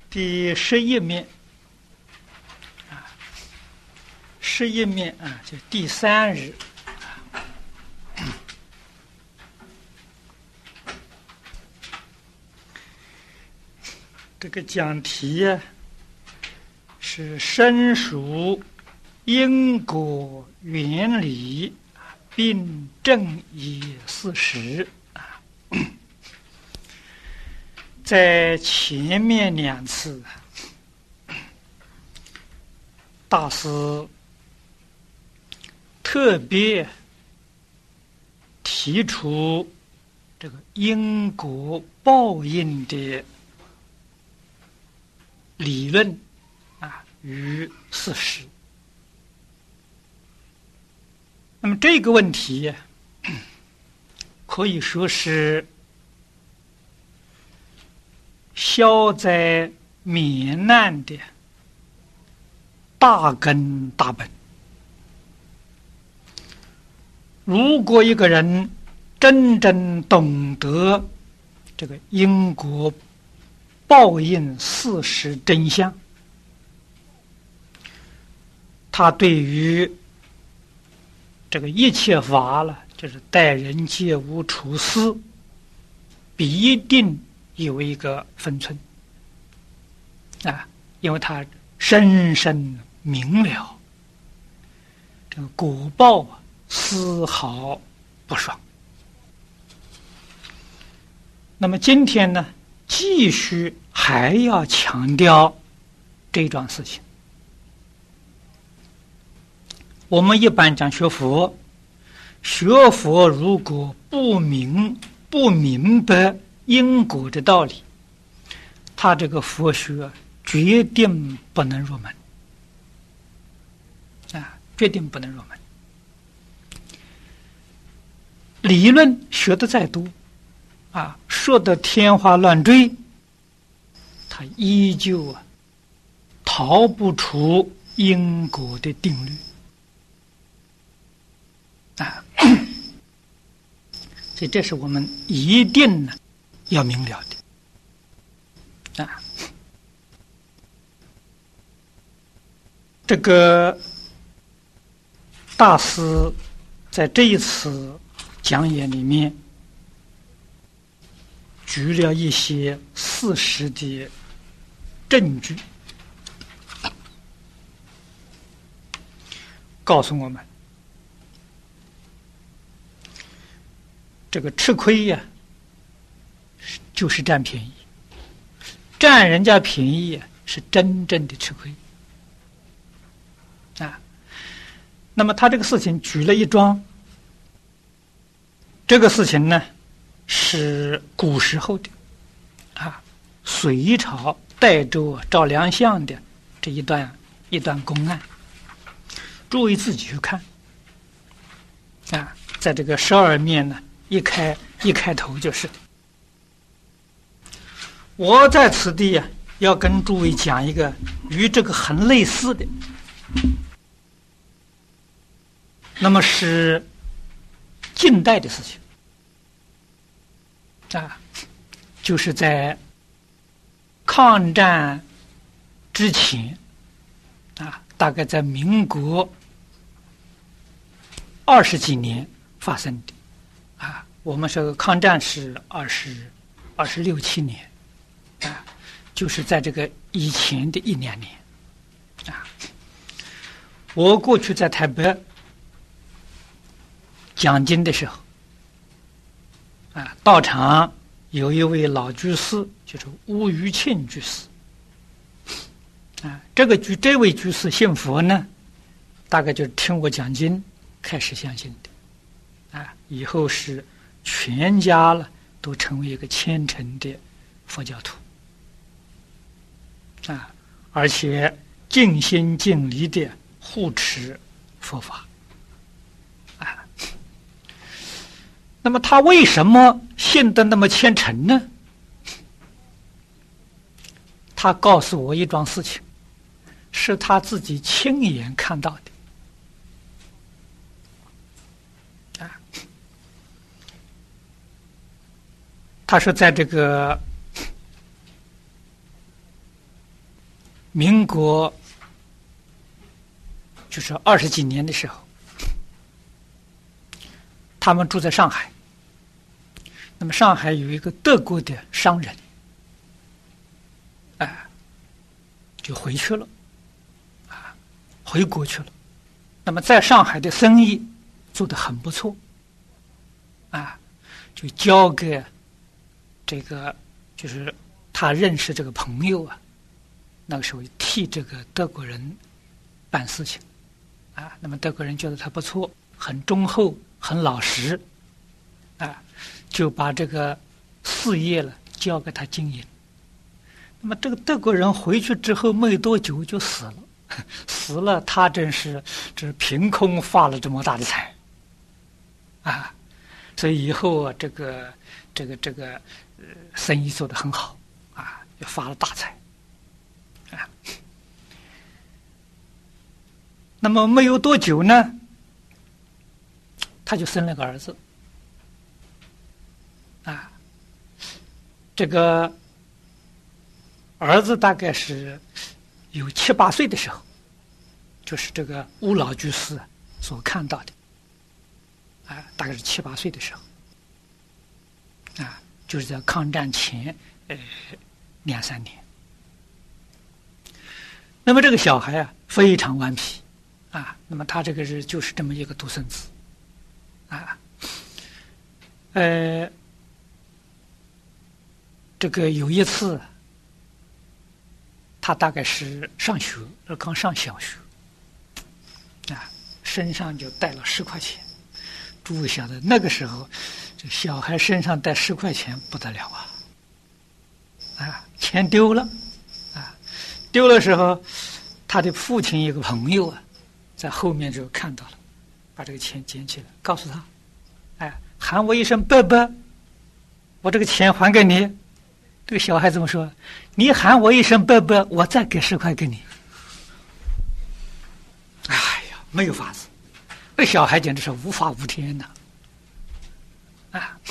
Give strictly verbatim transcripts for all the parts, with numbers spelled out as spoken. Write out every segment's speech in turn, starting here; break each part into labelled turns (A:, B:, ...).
A: 第十一面啊，十一面啊，就第三日。这个讲题啊，是申述因果原理并正义事实啊。在前面两次，大师特别提出这个因果报应的理论啊与事实。那么这个问题可以说是消灾免难的大根大本。如果一个人真正懂得这个因果报应事实真相，他对于这个一切法了，就是待人接物处事，必定有一个分寸啊，因为他深深明了这个果报啊，丝毫不爽。那么今天呢，继续还要强调这桩事情。我们一般讲学佛，学佛如果不明不明白因果的道理，他这个佛学决定不能入门啊，决定不能入门。理论学得再多啊，说得天花乱坠，他依旧啊逃不出因果的定律啊。所以这是我们一定呢要明了的啊。这个大师在这一次讲演里面举了一些事实的证据，告诉我们这个吃亏呀、啊，就是占便宜，占人家便宜啊，是真正的吃亏啊。那么他这个事情举了一桩，这个事情呢是古时候的啊，隋朝代州赵良相的这一段一段公案，诸位自己去看啊，在这个十二面呢，一开一开头就是的。我在此地啊，要跟诸位讲一个与这个很类似的，那么是近代的事情啊，就是在抗战之前啊，大概在民国二十几年发生的啊。我们说抗战是二十二十六七年啊，就是在这个以前的一两年啊。我过去在台北讲经的时候啊，道场有一位老居士，就是吴余庆居士啊。这个居这位居士信佛呢，大概就是听我讲经开始相信的啊，以后是全家了都成为一个虔诚的佛教徒啊，而且尽心尽力的护持佛法啊。那么他为什么信得那么虔诚呢？他告诉我一桩事情，是他自己亲眼看到的啊。他说在这个民国就是二十几年的时候，他们住在上海。那么上海有一个德国的商人，哎，就回去了，啊，回国去了。那么在上海的生意做得很不错，啊，就交给这个就是他认识这个朋友啊，那个时候替这个德国人办事情，啊，那么德国人觉得他不错，很忠厚，很老实，啊，就把这个事业了交给他经营。那么这个德国人回去之后没多久就死了，死了他真是这凭空发了这么大的财，啊，所以以后啊这个这个这个呃生意做得很好，啊，就发了大财，啊。那么没有多久呢，他就生了个儿子，啊，这个儿子大概是有七八岁的时候，就是这个乌老居士所看到的，啊，大概是七八岁的时候，啊，就是在抗战前呃两三年。那么这个小孩啊非常顽皮，啊，那么他这个是就是这么一个独生子，啊，呃，这个有一次，他大概是上学，刚上小学，啊，身上就带了十块钱。诸位晓得，那个时候，这小孩身上带十块钱不得了啊！啊，钱丢了，啊，丢的时候，他的父亲一个朋友啊，在后面就看到了，把这个钱捡起来，告诉他，哎，喊我一声伯伯，我这个钱还给你。这个小孩怎么说？你喊我一声伯伯，我再给十块给你。哎呀，没有法子，这小孩简直是无法无天呐！啊，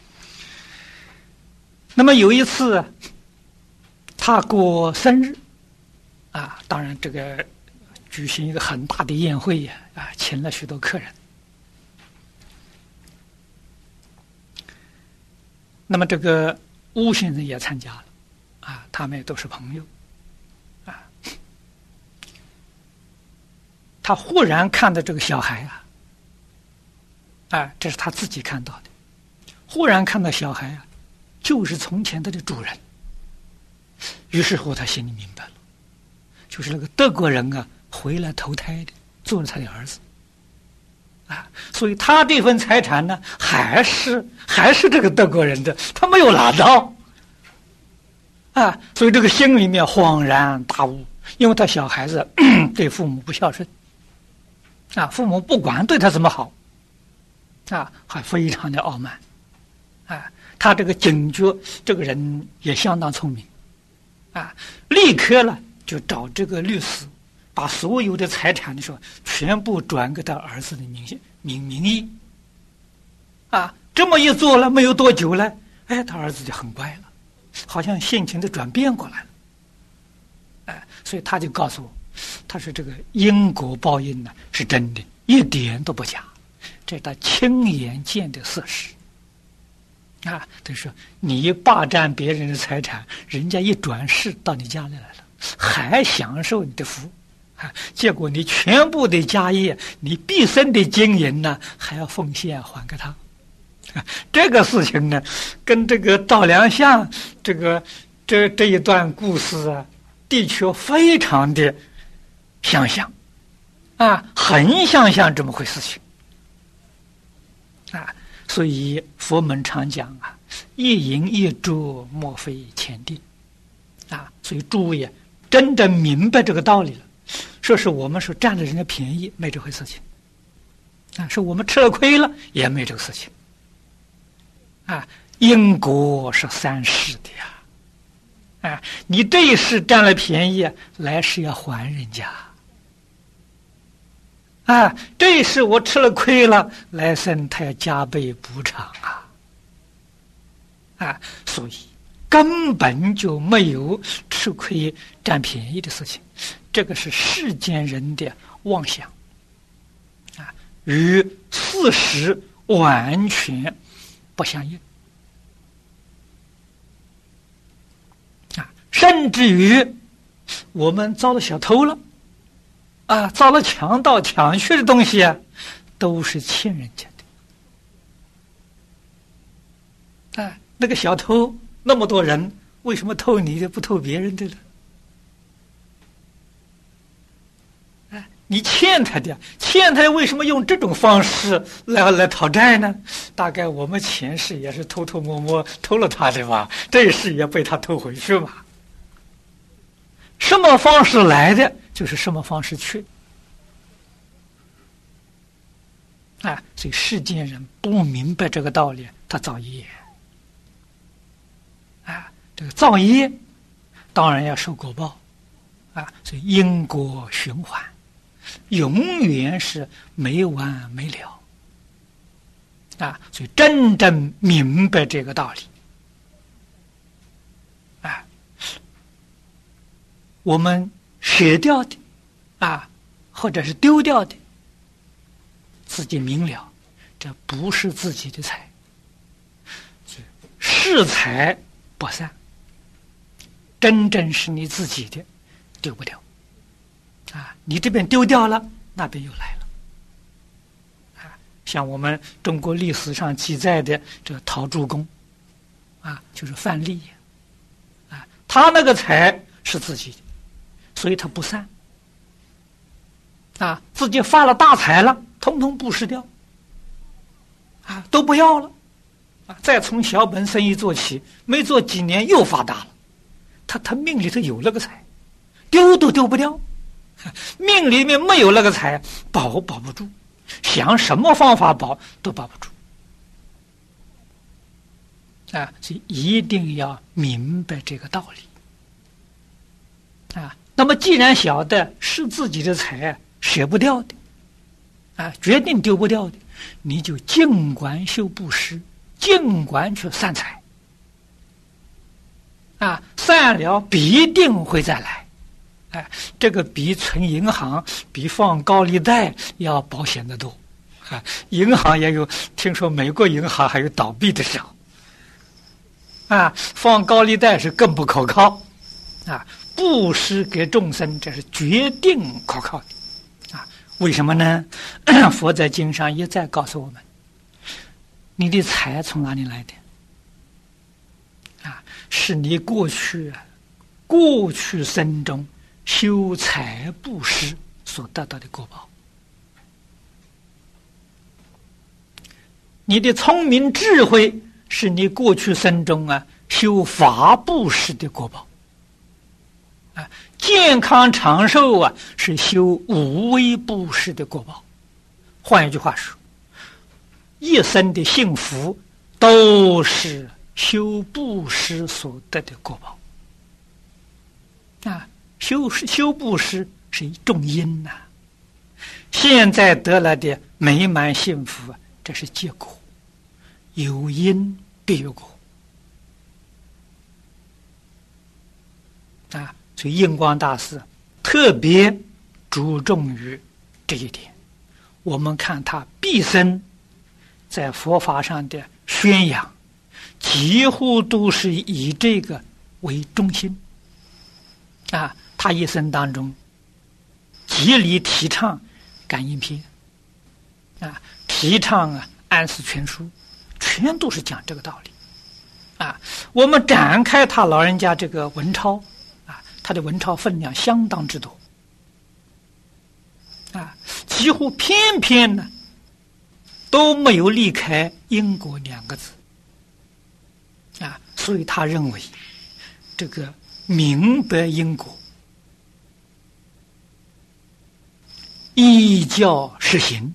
A: 那么有一次，他过生日，啊，当然这个举行一个很大的宴会呀，啊，请了许多客人。那么这个巫先生也参加了，啊，他们也都是朋友，啊，他忽然看到这个小孩啊，啊，这是他自己看到的，忽然看到小孩啊，就是从前他的主人，于是乎他心里明白了，就是那个德国人啊，回来投胎的，做了他的儿子，啊，所以他这份财产呢，还是还是这个德国人的，他没有拿到，啊，所以这个心里面恍然大悟，因为他小孩子对父母不孝顺，啊，父母不管对他怎么好，啊，还非常的傲慢，啊，他这个警觉，这个人也相当聪明，啊，立刻呢就找这个律师，把所有的财产的时候全部转给他儿子的名名名义，啊，这么一做了，没有多久了，哎，他儿子就很乖了，好像性情都转变过来了，哎，所以他就告诉我，他说这个因果报应呢是真的，一点都不假，这是他亲眼见的事实。啊，他说你霸占别人的财产，人家一转世到你家里来了，还享受你的福，啊，结果你全部的家业，你毕生的经营呢，还要奉献还给他。啊，这个事情呢，跟这个赵良相这个这这一段故事啊，的确非常的相像，啊，很相像这么回事情，啊。所以佛门常讲啊，一饮一啄，莫非前定，啊，所以诸位真正明白这个道理了，说是我们说占了人家便宜，没这回事情，啊，是我们吃了亏了，也没这个事情，啊，因果是三世的呀，啊，你这一世占了便宜，来世要还人家。啊，这是我吃了亏了，来生他要加倍补偿啊！啊，所以根本就没有吃是可以占便宜的事情，这个是世间人的妄想啊，与事实完全不相应啊，甚至于我们遭了小偷了啊，遭了强盗抢去的东西啊，都是欠人家的啊。那个小偷那么多人，为什么偷你的不偷别人的呢？啊，你欠他的，欠他为什么用这种方式来来讨债呢？大概我们前世也是偷偷摸摸偷了他的吧，这一世也被他偷回去嘛。什么方式来的，就是什么方式去啊！所以世间人不明白这个道理，他造业啊，这个造业当然要受果报啊，所以因果循环永远是没完没了啊！所以真正明白这个道理啊，我们舍掉的啊，或者是丢掉的，自己明了，这不是自己的财，是财不散，真正是你自己的，丢不掉啊！你这边丢掉了，那边又来了啊！像我们中国历史上记载的这个陶朱公啊，就是范蠡啊，他那个财是自己的，所以他不散啊，自己发了大财了，统统布施掉啊，都不要了啊，再从小本生意做起，没做几年又发达了，他他命里头有那个财，丢都丢不掉，命里面没有那个财，保保不住，想什么方法保都保不住啊！所以一定要明白这个道理啊。那么既然晓得是自己的财舍不掉的啊，决定丢不掉的，你就尽管修布施，尽管去散财啊，散了必定会再来。哎，这个比存银行、比放高利贷要保险得多啊！银行也有，听说美国银行还有倒闭的时候啊，放高利贷是更不可靠啊！布施给众生，这是决定可靠的啊！为什么呢？佛在经上一再告诉我们，你的财从哪里来的啊？是你过去过去生中修财布施所得到的果报。你的聪明智慧是你过去生中啊修法布施的果报啊，健康长寿啊是修无为布施的果报。换一句话说，一生的幸福都是修布施所得的果报啊。修修布施是一种因呐、啊，现在得来的美满幸福，这是结果，有因必有果啊。所以印光大师特别注重于这一点。我们看他毕生在佛法上的宣扬，几乎都是以这个为中心啊。他一生当中极力提倡感应篇啊，提倡啊安世全书，全都是讲这个道理啊。我们展开他老人家这个文钞啊，他的文钞分量相当之多啊，几乎偏偏呢都没有离开因果两个字啊，所以他认为这个明白因果，依教实行，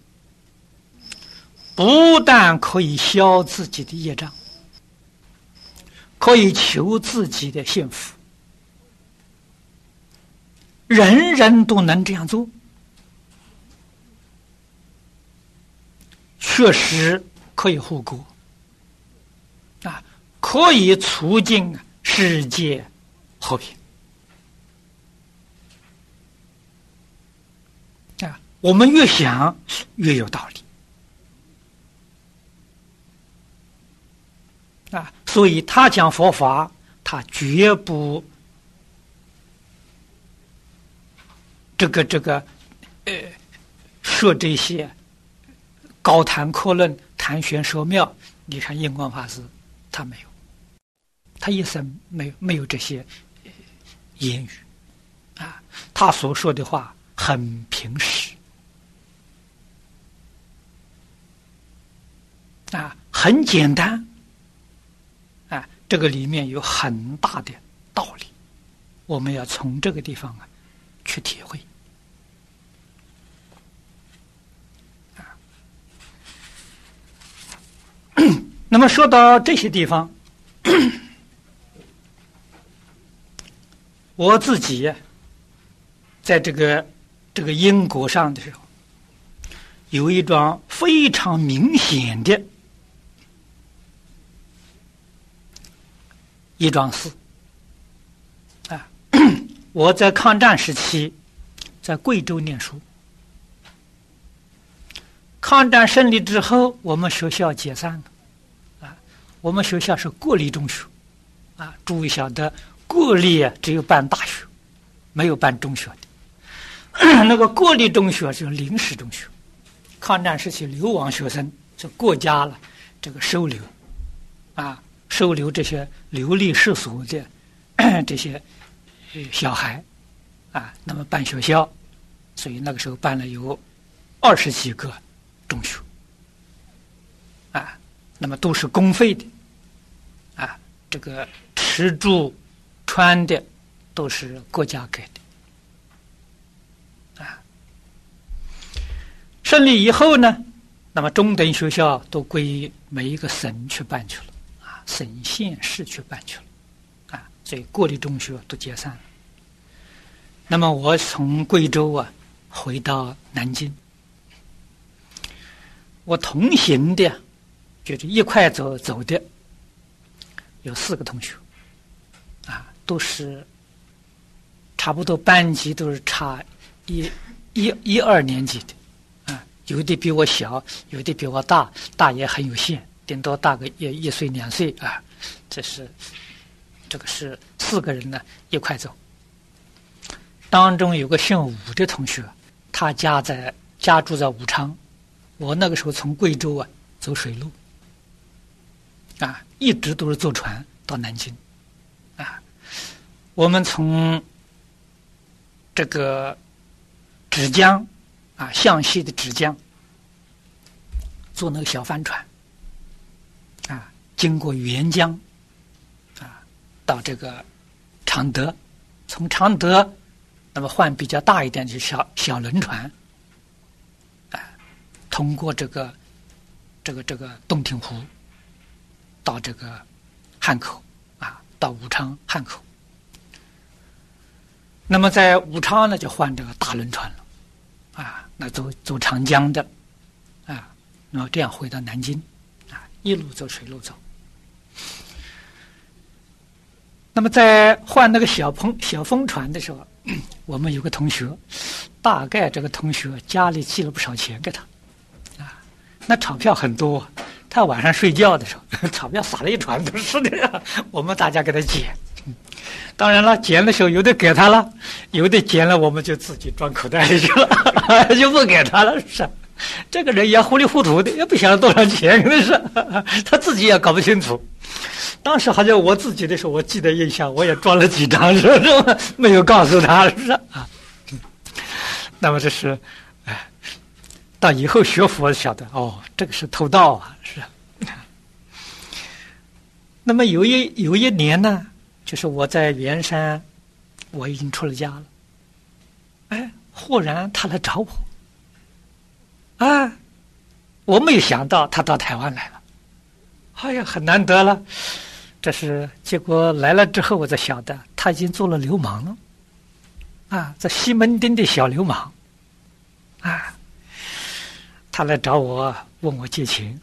A: 不但可以消自己的业障，可以求自己的幸福，人人都能这样做，确实可以护国啊，可以促进世界和平我们越想越有道理啊！所以他讲佛法，他绝不这个这个呃说这些高谈阔论、谈玄说妙。你看印光法师，他没有，他一生没有没有这些言语啊，他所说的话很平实啊，很简单啊，这个里面有很大的道理，我们要从这个地方啊去体会啊。那么说到这些地方，我自己在这个这个因果上的时候，有一桩非常明显的一桩事啊！我在抗战时期在贵州念书，抗战胜利之后，我们学校解散了啊！我们学校是国立中学啊，注意晓得，国立啊只有办大学，没有办中学的。那个国立中学是临时中学，抗战时期流亡学生是国家了这个收留啊。收留这些流离失所的这些小孩啊，那么办学校，所以那个时候办了有二十几个中学啊，那么都是公费的啊，这个吃住穿的都是国家给的啊。胜利以后呢，那么中等学校都归每一个省去办去了。省县市去办去了啊，所以国立中学都解散了。那么我从贵州啊回到南京，我同行的就是一块走走的有四个同学啊，都是差不多班级都是差一一一二年级的啊，有的比我小，有的比我大，大也很有限。顶多大个一一岁两岁啊，这是这个是四个人呢一块走。当中有个姓武的同学，他家在家住在武昌，我那个时候从贵州啊走水路啊，一直都是坐船到南京啊。我们从这个芷江啊，向西的芷江，坐那个小帆船。啊，经过沅江，啊，到这个常德，从常德，那么换比较大一点的小小轮船，啊，通过这个这个这个洞庭湖，到这个汉口，啊，到武昌汉口。那么在武昌呢，就换这个大轮船了，啊，那走走长江的，啊，然后这样回到南京。一路走水路走，那么在换那个小风小风船的时候，我们有个同学，大概这个同学家里寄了不少钱给他，啊，那钞票很多，他晚上睡觉的时候，钞票撒了一船都是的，我们大家给他捡。当然了，捡的时候有的给他了，有的捡了我们就自己装口袋里去了，就不给他了，是。这个人也糊里糊涂的，也不晓得多少钱，真是他自己也搞不清楚。当时好像我自己的时候，我记得印象，我也装了几张，是不是？没有告诉他，是不是啊？那么这是，哎，到以后学佛晓得，哦，这个是偷盗啊，是。那么有一有一年呢，就是我在圆山，我已经出了家了，哎，忽然他来找我。啊，我没有想到他到台湾来了，哎呀，很难得了。这是结果来了之后，我才晓得他已经做了流氓了，啊，在西门町的小流氓，啊，他来找我问我借钱，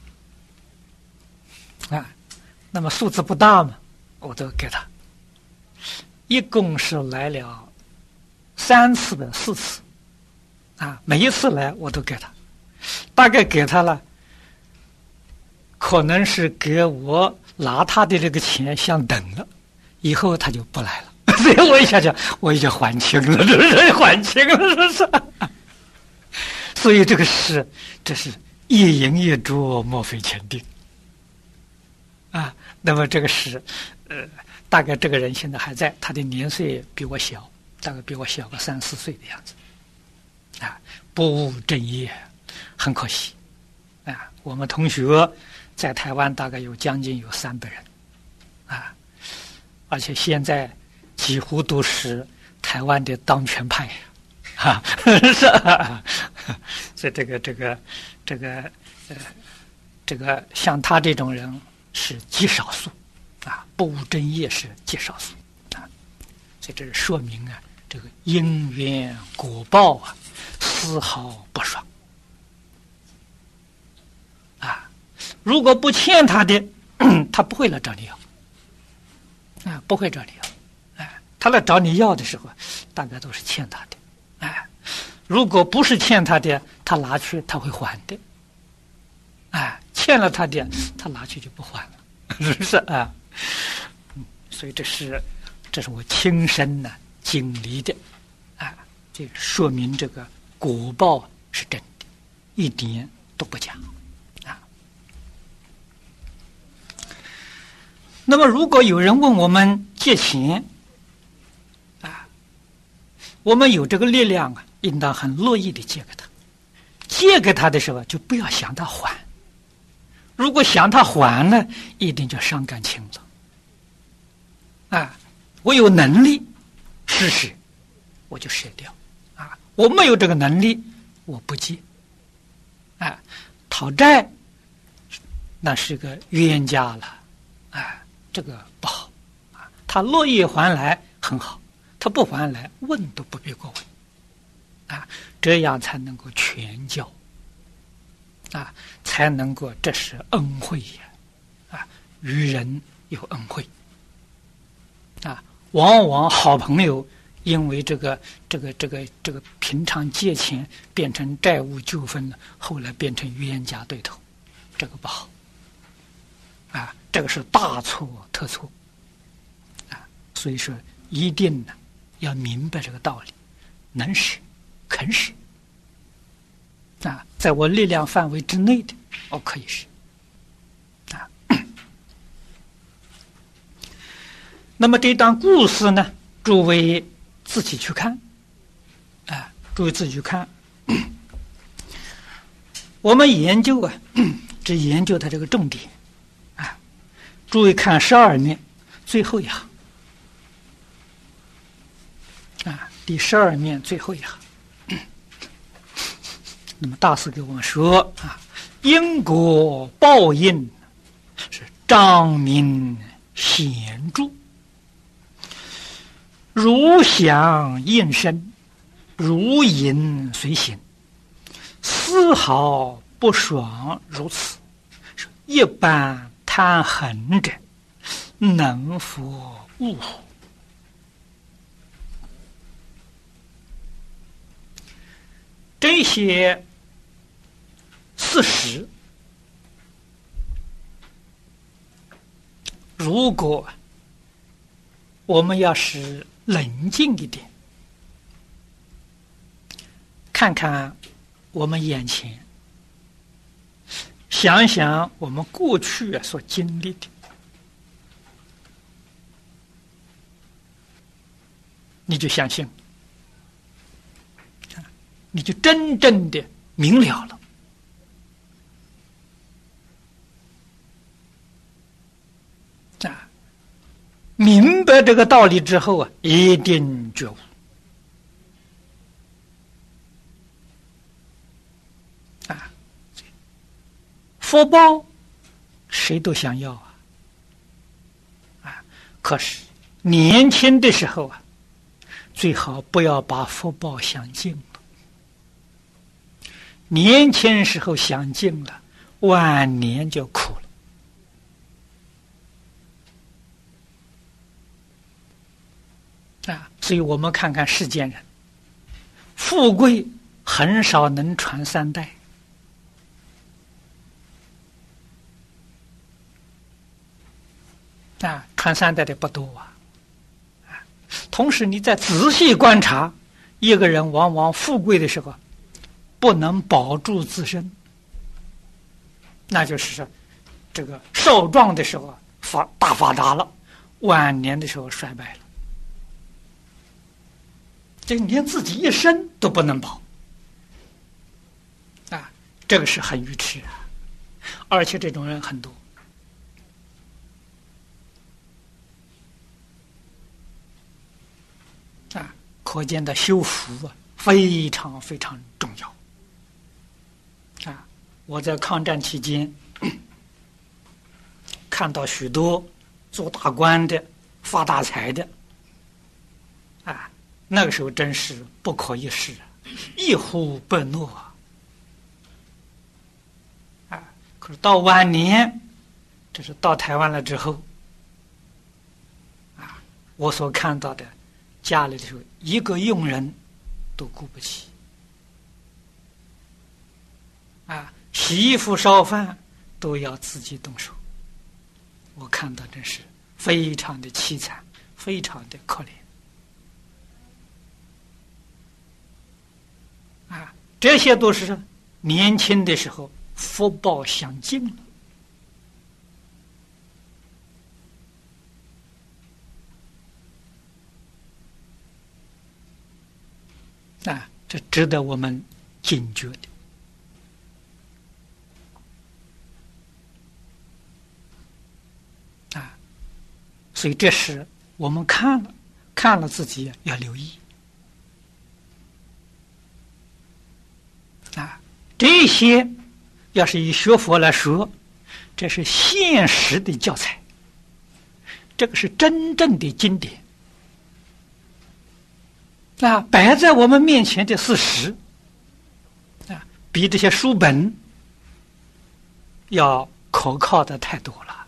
A: 啊，那么数字不大嘛，我都给他，一共是来了三次的四次。 啊，每一次来我都给他，大概给他了，可能是给我拿他的这个钱相等了，以后他就不来了。所以我一想想，我已经还清了，这是还清了，是不是？所以这个是，这是一饮一啄，莫非前定啊。那么这个是，呃，大概这个人现在还在，他的年岁比我小，大概比我小个三四岁的样子，啊，不务正业，很可惜，啊，我们同学在台湾大概有将近有三百人，啊，而且现在几乎都是台湾的当权派，啊，是啊，所以这个这个这个呃，这个像他这种人是极少数，啊，不务正业是极少数，啊，所以这是说明啊，这个因缘果报啊，丝毫不爽，啊，如果不欠他的，他不会来找你要，啊，不会找你要。他来找你要的时候，大概都是欠他的，哎，如果不是欠他的，他拿去他会还的，哎，欠了他的，他拿去就不还了，是不是啊？所以这是，这是我亲身呢经历的，啊，这说明这个果报是真的，一点都不假，啊。那么，如果有人问我们借钱，我们有这个力量啊，应当很乐意的借给他。借给他的时候，就不要想他还。如果想他还呢，一定就伤感情了。啊，我有能力施舍，我就舍掉。啊，我没有这个能力，我不借。啊，讨债那是个冤家了。啊，这个不好。啊，他乐意还来很好。他不还来，问都不必过问，啊，这样才能够全教，啊，才能够这是恩惠呀，啊，与人有恩惠，啊，往往好朋友因为这个这个这个这个平常借钱变成债务纠纷了，后来变成冤家对头，这个不好，啊，这个是大错特错，啊，所以说一定呢。要明白这个道理，能使肯使啊，在我力量范围之内的，我可以使啊。那么这段故事呢，诸位自己去看啊，诸位自己去看。我们研究啊，只研究它这个重点啊。诸位看十二面最后一行。啊，第十二面最后一行，那么大师给我们说啊，因果报应是彰明显著，如响应声，如影随形，丝毫不爽如此。一般贪横者，能否悟乎？这些事实，如果我们要是冷静一点，看看我们眼前，想想我们过去所经历的，你就相信，你就真正的明了了。啊，明白这个道理之后啊，一定觉悟。啊，福报谁都想要啊，啊，可是年轻的时候啊，最好不要把福报想尽了。年轻时候想尽了，晚年就苦了。啊，所以我们看看世间人，富贵很少能传三代。啊，传三代的不多啊。啊，同时你再仔细观察，一个人往往富贵的时候，不能保住自身，那就是这个少壮的时候发大发达了，晚年的时候衰败了，这连自己一生都不能保啊，这个是很愚痴啊，而且这种人很多。啊，可见的修福啊，非常非常重要。啊，我在抗战期间看到许多做大官的、发大财的，啊，那个时候真是不可一世啊，一呼百诺啊！啊，可是到晚年，这是到台湾了之后，啊，我所看到的。家里的时候，一个佣人都顾不起，啊，洗衣服、烧饭都要自己动手。我看到真是非常的凄惨，非常的可怜。啊，这些都是年轻的时候福报享尽了。啊，这值得我们警觉的。啊，所以这是我们看了，看了自己要留意。啊，这些要是以学佛来说，这是现实的教材，这个是真正的经典。啊，摆在我们面前的事实，啊，比这些书本要可靠的太多了。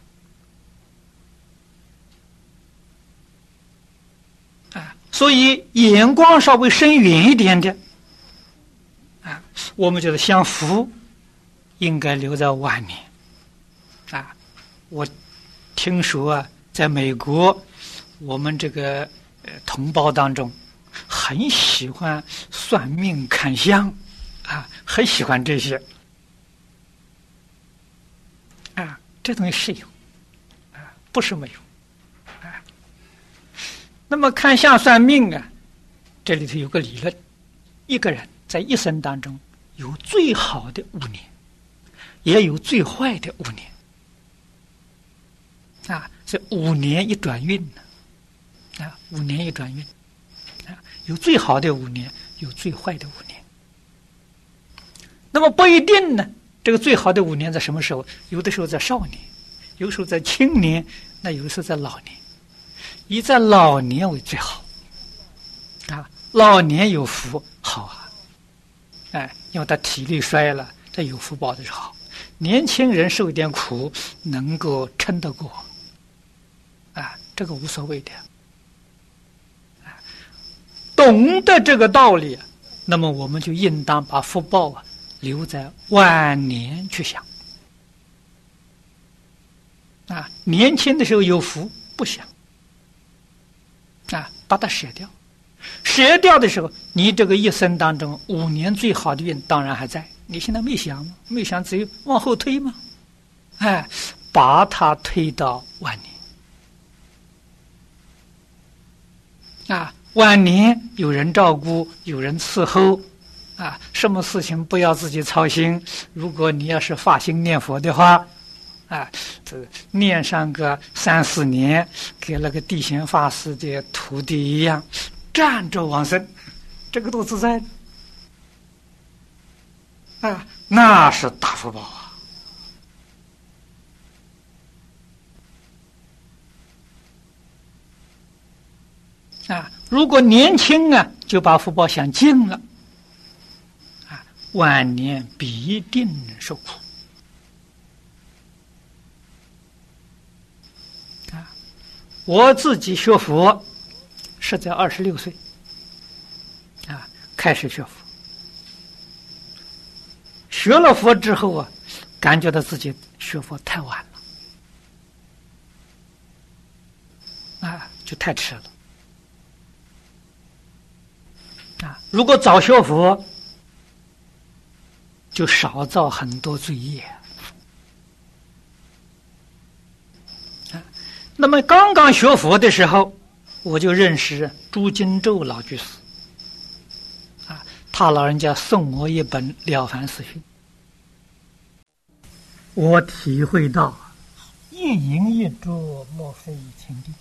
A: 啊，所以眼光稍微深远一点的，啊，我们觉得享福应该留在晚年。啊，我听说啊，在美国，我们这个呃同胞当中。很喜欢算命看相，啊，很喜欢这些，啊，这东西是有，啊，不是没有，啊。那么看相算命啊，这里头有个理论，一个人在一生当中有最好的五年，也有最坏的五年，啊，这五年一转运呢，啊，五年一转运。有最好的五年，有最坏的五年。那么不一定呢，这个最好的五年在什么时候？有的时候在少年，有时候在青年，那有的时候在老年。以在老年为最好，啊，老年有福好啊，哎，因为他体力衰了，他有福报的是好。年轻人受一点苦，能够撑得过，啊，这个无所谓的。懂得这个道理，那么我们就应当把福报啊留在晚年去享。啊，年轻的时候有福不享，啊，把它舍掉。舍掉的时候，你这个一生当中五年最好的运当然还在，你现在没享吗？没享，只有往后推吗？哎，把它推到晚年。啊。晚年有人照顾，有人伺候，啊，什么事情不要自己操心。如果你要是发心念佛的话，啊，这念上个三四年，给那个地贤法师的徒弟一样，站着往生，这个多自在啊！那是大福报啊！啊，如果年轻啊，就把福报享尽了，啊，晚年必定受苦。啊，我自己学佛是在二十六岁，啊，开始学佛， 学了佛之后啊，感觉到自己学佛太晚了，啊，就太迟了。啊，如果早学佛，就少造很多罪业。啊，那么刚刚学佛的时候，我就认识朱金洲老居士。啊，他老人家送我一本《了凡四训》，我体会到一饮一啄，莫非清净。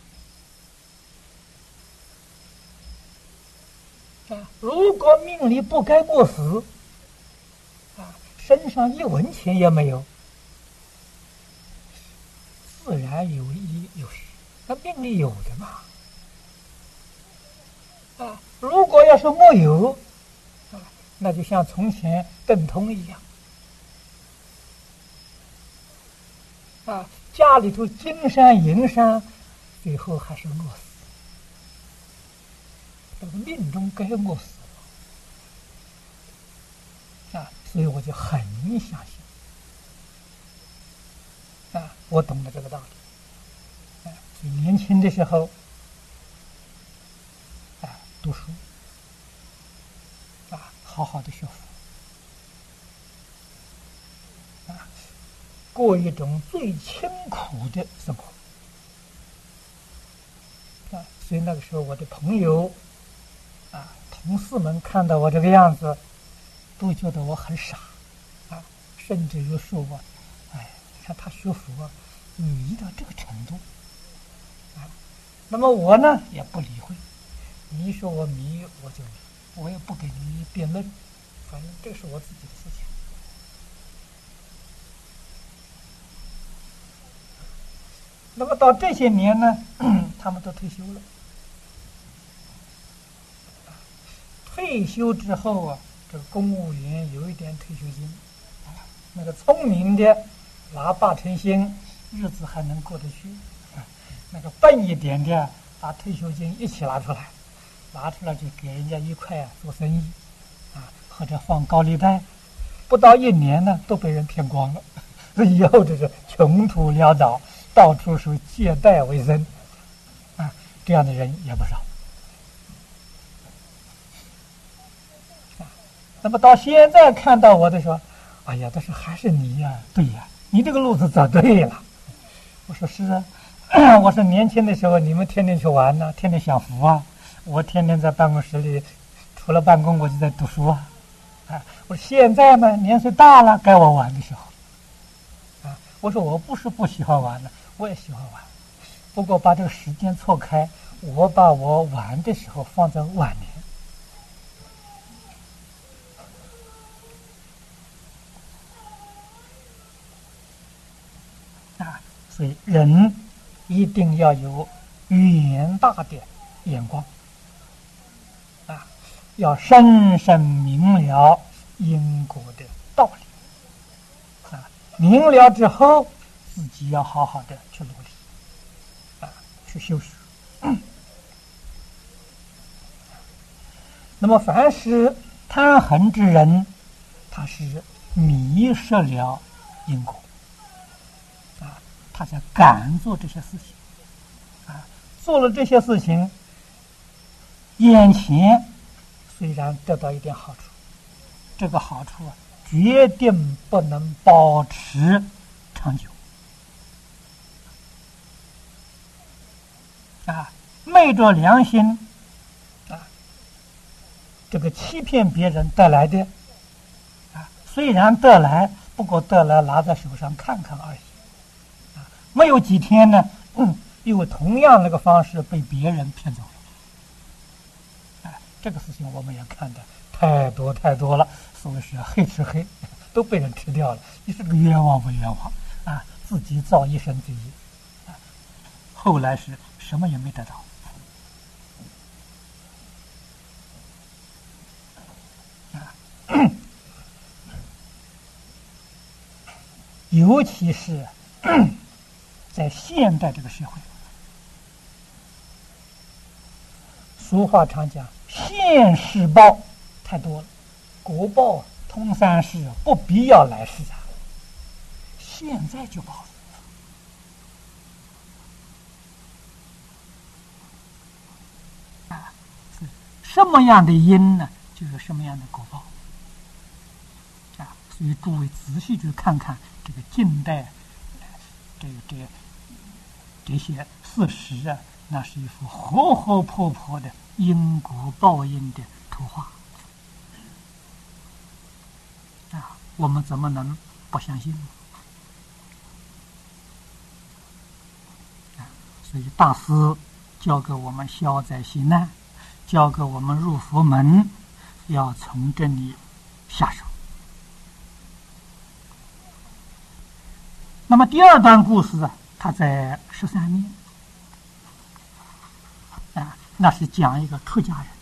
A: 啊，如果命里不该过死，啊，身上一文钱也没有，自然有一有失，那命里有的嘛。啊，如果要是没有，啊，那就像从前邓通一样，啊，家里头金山银山，最后还是饿死。这个命中该饿死了啊，所以我就很相信啊，我懂了这个道理啊。所以年轻的时候啊，读书啊，好好的学佛啊，过一种最清苦的生活啊。所以那个时候，我的朋友啊，同事们看到我这个样子，都觉得我很傻，啊，甚至于说我，哎，看他学佛迷到这个程度，啊，那么我呢也不理会，你说我迷我就迷，我也不给你辩论，反正这是我自己的事情。那么到这些年呢，他们都退休了。退休之后啊，这个公务员有一点退休金，啊，那个聪明的拿八成薪，日子还能过得去；啊，那个笨一点的把退休金一起拿出来，拿出来就给人家一块啊做生意，啊，或者放高利贷，不到一年呢都被人骗光了，所以以后就是穷途潦倒，到处是借贷为生，啊，这样的人也不少。那么到现在看到我的时候，哎呀，他说还是你呀，对呀，你这个路子走对了。我说是啊，我说年轻的时候你们天天去玩呢，天天享福啊，我天天在办公室里，除了办公我就在读书啊。啊，我说现在呢年岁大了，该我玩的时候。啊，我说我不是不喜欢玩了，我也喜欢玩，不过把这个时间错开，我把我玩的时候放在晚年。啊，所以人一定要有远大的眼光，啊，要深深明了因果的道理，啊，明了之后，自己要好好的去努力，啊，去修学。嗯，那么，凡是贪恨之人，他是迷失了因果。他才敢做这些事情，啊，做了这些事情，眼前虽然得到一点好处，这个好处啊，决定不能保持长久，啊，昧着良心，啊，这个欺骗别人得来的，啊，虽然得来，不过得来拿在手上看看而已。没有几天呢，嗯，又同样那个方式被别人骗走了。哎，这个事情我们也看的太多太多了，所谓是黑吃黑，都被人吃掉了。你是个冤枉不冤枉啊？自己造一身罪业，啊，后来是什么也没得到。啊，尤其是在现代这个社会，俗话常讲现世报太多了，国报通三世不必要来世啊，现在就报啊，是什么样的因呢，就有什么样的果报啊。所以诸位仔细去看看这个近代这个这个这些事实啊，那是一幅活活泼泼的因果报应的图画啊！我们怎么能不相信呢？啊！所以大师教给我们消灾息难，教给我们入佛门，要从这里下手。那么第二段故事啊，它在十三面啊，那是讲一个出家人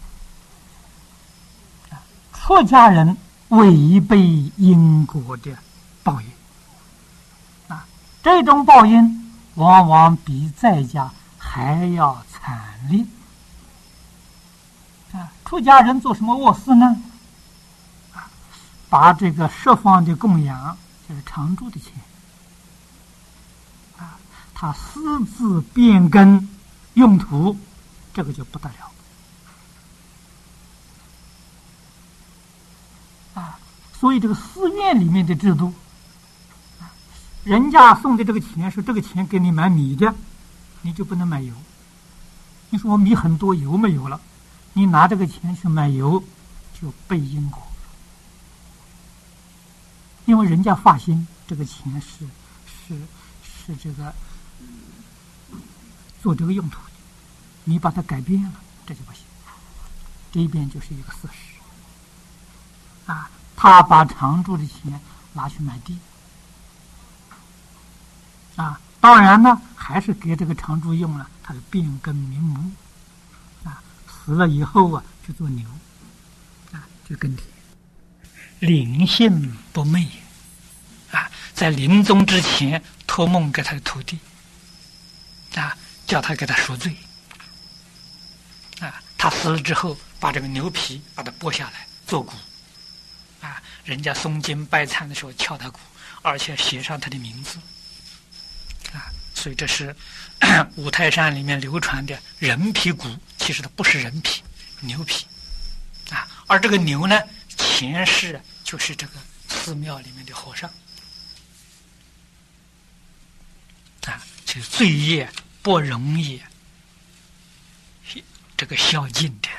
A: 啊，出家人违背因果的报应啊，这种报应往往比在家还要惨烈啊。出家人做什么恶事呢？啊，把这个十方的供养，就是常住的钱。他私自变更用途，这个就不得了啊！所以这个寺院里面的制度，人家送的这个钱是这个钱给你买米的，你就不能买油。你说我米很多，油没有了，你拿这个钱去买油，就背因果，因为人家发心，这个钱是是是这个。做这个用途的，你把它改变了，这就不行。这一边就是一个事实啊，他把常住的钱拿去买地啊，当然呢，还是给这个常住用了，他是变更名目啊，死了以后啊，去做牛啊，去耕田，灵性不昧啊，在临终之前托梦给他的徒弟啊。叫他给他赎罪啊！他死了之后，把这个牛皮把它剥下来做骨啊！人家诵经拜忏的时候敲他骨，而且写上他的名字啊！所以这是五台山里面流传的人皮骨，其实它不是人皮，牛皮啊！而这个牛呢，前世就是这个寺庙里面的和尚啊，就是罪业不容易这个孝敬的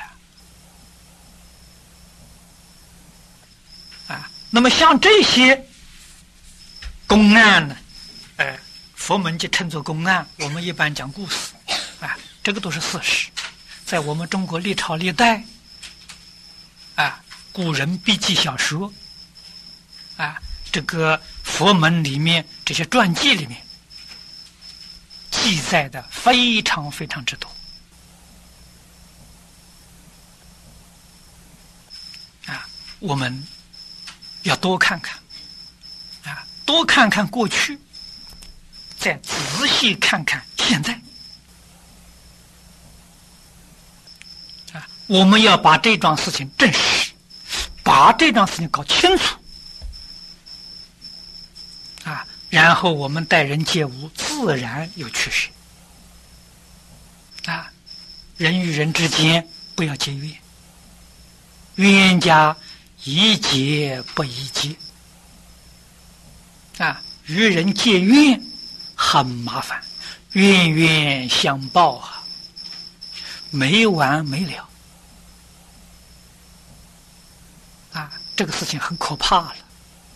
A: 啊。那么像这些公案呢，呃，佛门就称作公案，我们一般讲故事啊，这个都是事实，在我们中国历朝历代啊，古人笔记小说啊，这个佛门里面这些传记里面记载的非常非常之多啊，我们要多看看啊，多看看过去，再仔细看看现在啊，我们要把这桩事情证实，把这桩事情搞清楚啊，然后我们待人接物自然有趋势啊，人与人之间不要结怨，冤家宜结不宜结啊，与人结怨很麻烦，冤冤相报啊，没完没了啊，这个事情很可怕了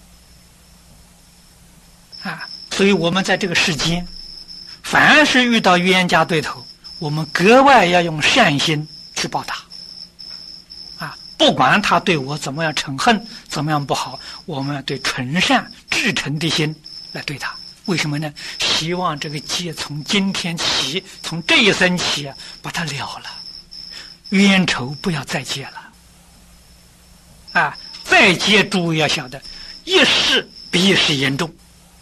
A: 啊。所以我们在这个世间，凡是遇到冤家对头，我们格外要用善心去报答啊！不管他对我怎么样嗔恨，怎么样不好，我们要对纯善至诚的心来对他。为什么呢？希望这个劫从今天起，从这一生起，把它了了，冤仇不要再结了啊！再结，诸位要晓得，一世比一世严重。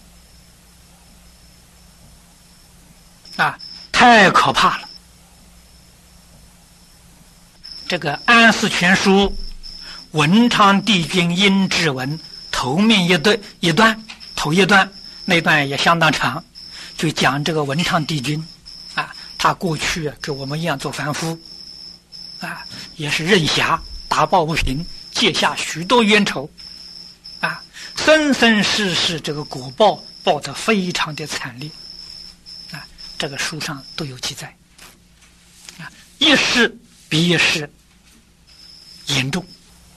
A: 啊，太可怕了！这个《安世全书》 文昌帝君阴骘文头面一段一段头一段，那段也相当长，就讲这个文昌帝君啊，他过去跟我们一样做凡夫啊，也是任侠，打抱不平，结下许多冤仇啊，生生世世这个果报报得非常的惨烈啊，这个书上都有记载啊，一世比一世严重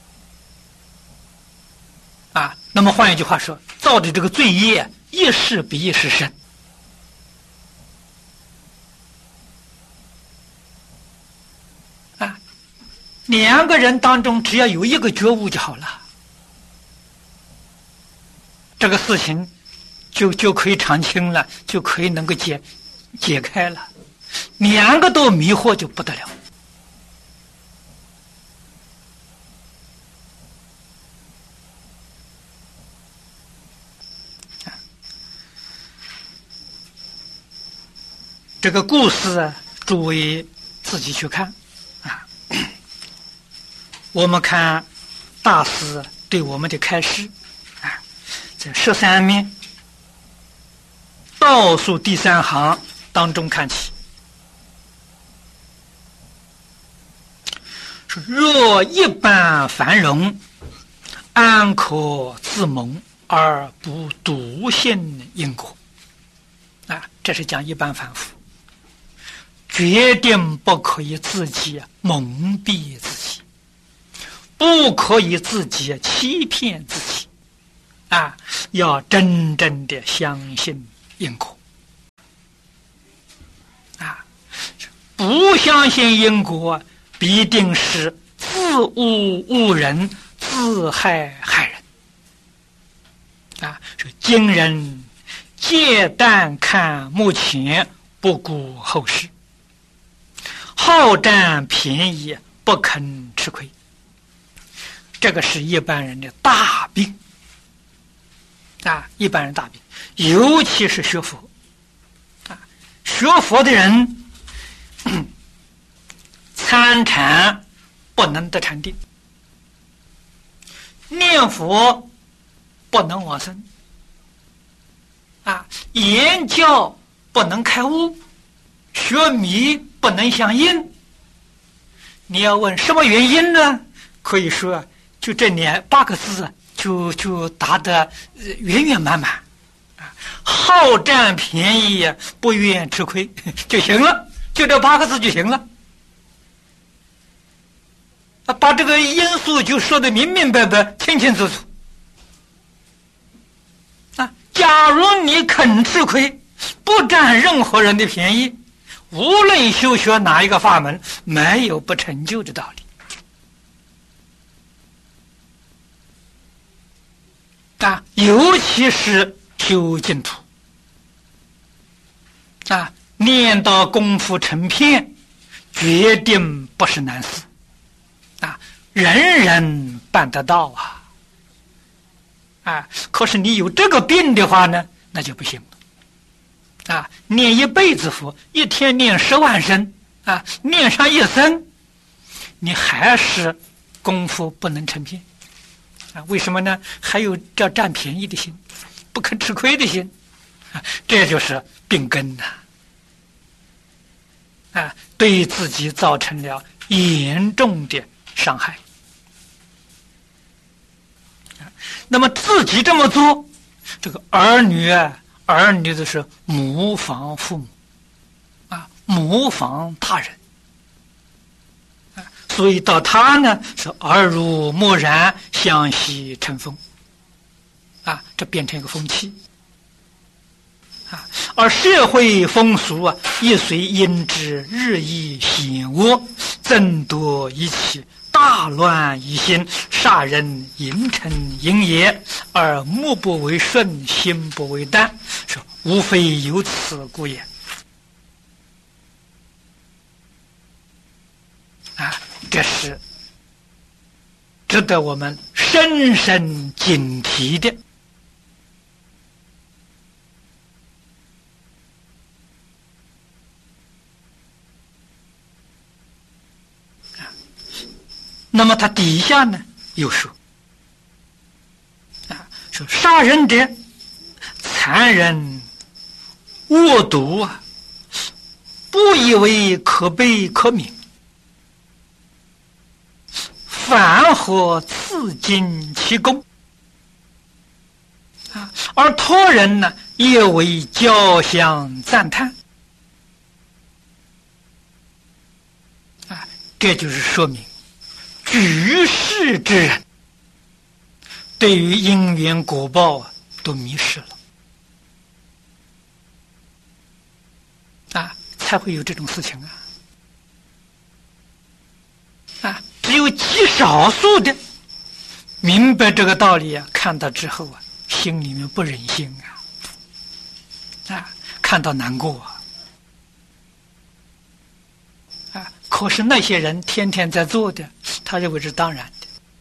A: 啊。那么换一句话说，造的这个罪业一世比一世深啊。两个人当中只要有一个觉悟就好了，这个事情就就可以偿清了，就可以能够解解开了。两个都迷惑就不得了。这个故事啊，诸位自己去看啊。我们看大师对我们的开示啊，在十三面倒数第三行当中看起，说若一般繁荣，安可自蒙而不笃信因果啊？这是讲一般凡夫。决定不可以自己蒙蔽自己，不可以自己欺骗自己啊！要真正的相信因果啊！不相信因果，必定是自误误人，自害害人啊！这今人借但看目前，不顾后事，好占便宜，不肯吃亏，这个是一般人的大病啊！一般人大病，尤其是学佛啊，学佛的人参禅不能得禅定，念佛不能往生啊，言教不能开悟，学迷不能相应。你要问什么原因呢？可以说就这两八个字就就答得呃圆圆满满啊，好占便宜，不愿吃亏就行了，就这八个字就行了啊，把这个因素就说得明明白白，清清楚楚啊。假如你肯吃亏，不占任何人的便宜，无论修学哪一个法门，没有不成就的道理啊！尤其是修净土啊，念到功夫成片，决定不是难事啊，人人办得到啊！啊，可是你有这个病的话呢，那就不行了。啊，念一辈子佛，一天念十万声啊，念上一生，你还是功夫不能成片啊？为什么呢？还有叫占便宜的心，不肯吃亏的心啊，这就是病根呐！啊，对自己造成了严重的伤害。啊，那么自己这么做，这个儿女啊。儿女的是模仿父母啊，模仿他人啊，所以到他呢是耳濡目染，相习成风啊，这变成一个风气啊。而社会风俗啊，亦随因之日益险恶，增多一起，大乱一心，杀人淫臣淫也，而目不为顺，心不为淡，说无非有此故也啊！这是值得我们深深警惕的。那么它底下呢又说啊，说杀人者残忍恶毒啊，不以为可悲可悯，反或刺尽其功啊，而他人呢也为交相赞叹啊，这就是说明举世之人对于因缘果报啊都迷失了啊，才会有这种事情啊啊！只有极少数的明白这个道理啊，看到之后啊，心里面不忍心啊啊，看到难过啊啊！可是那些人天天在做的，他认为是当然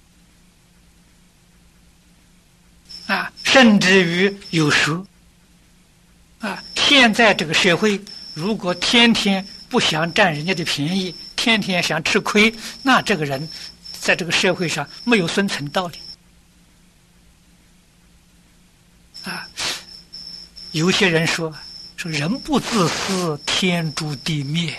A: 的啊，甚至于有说啊，现在这个社会，如果天天不想占人家的便宜，天天想吃亏，那这个人在这个社会上没有生存道理啊。有些人说说人不自私，天诛地灭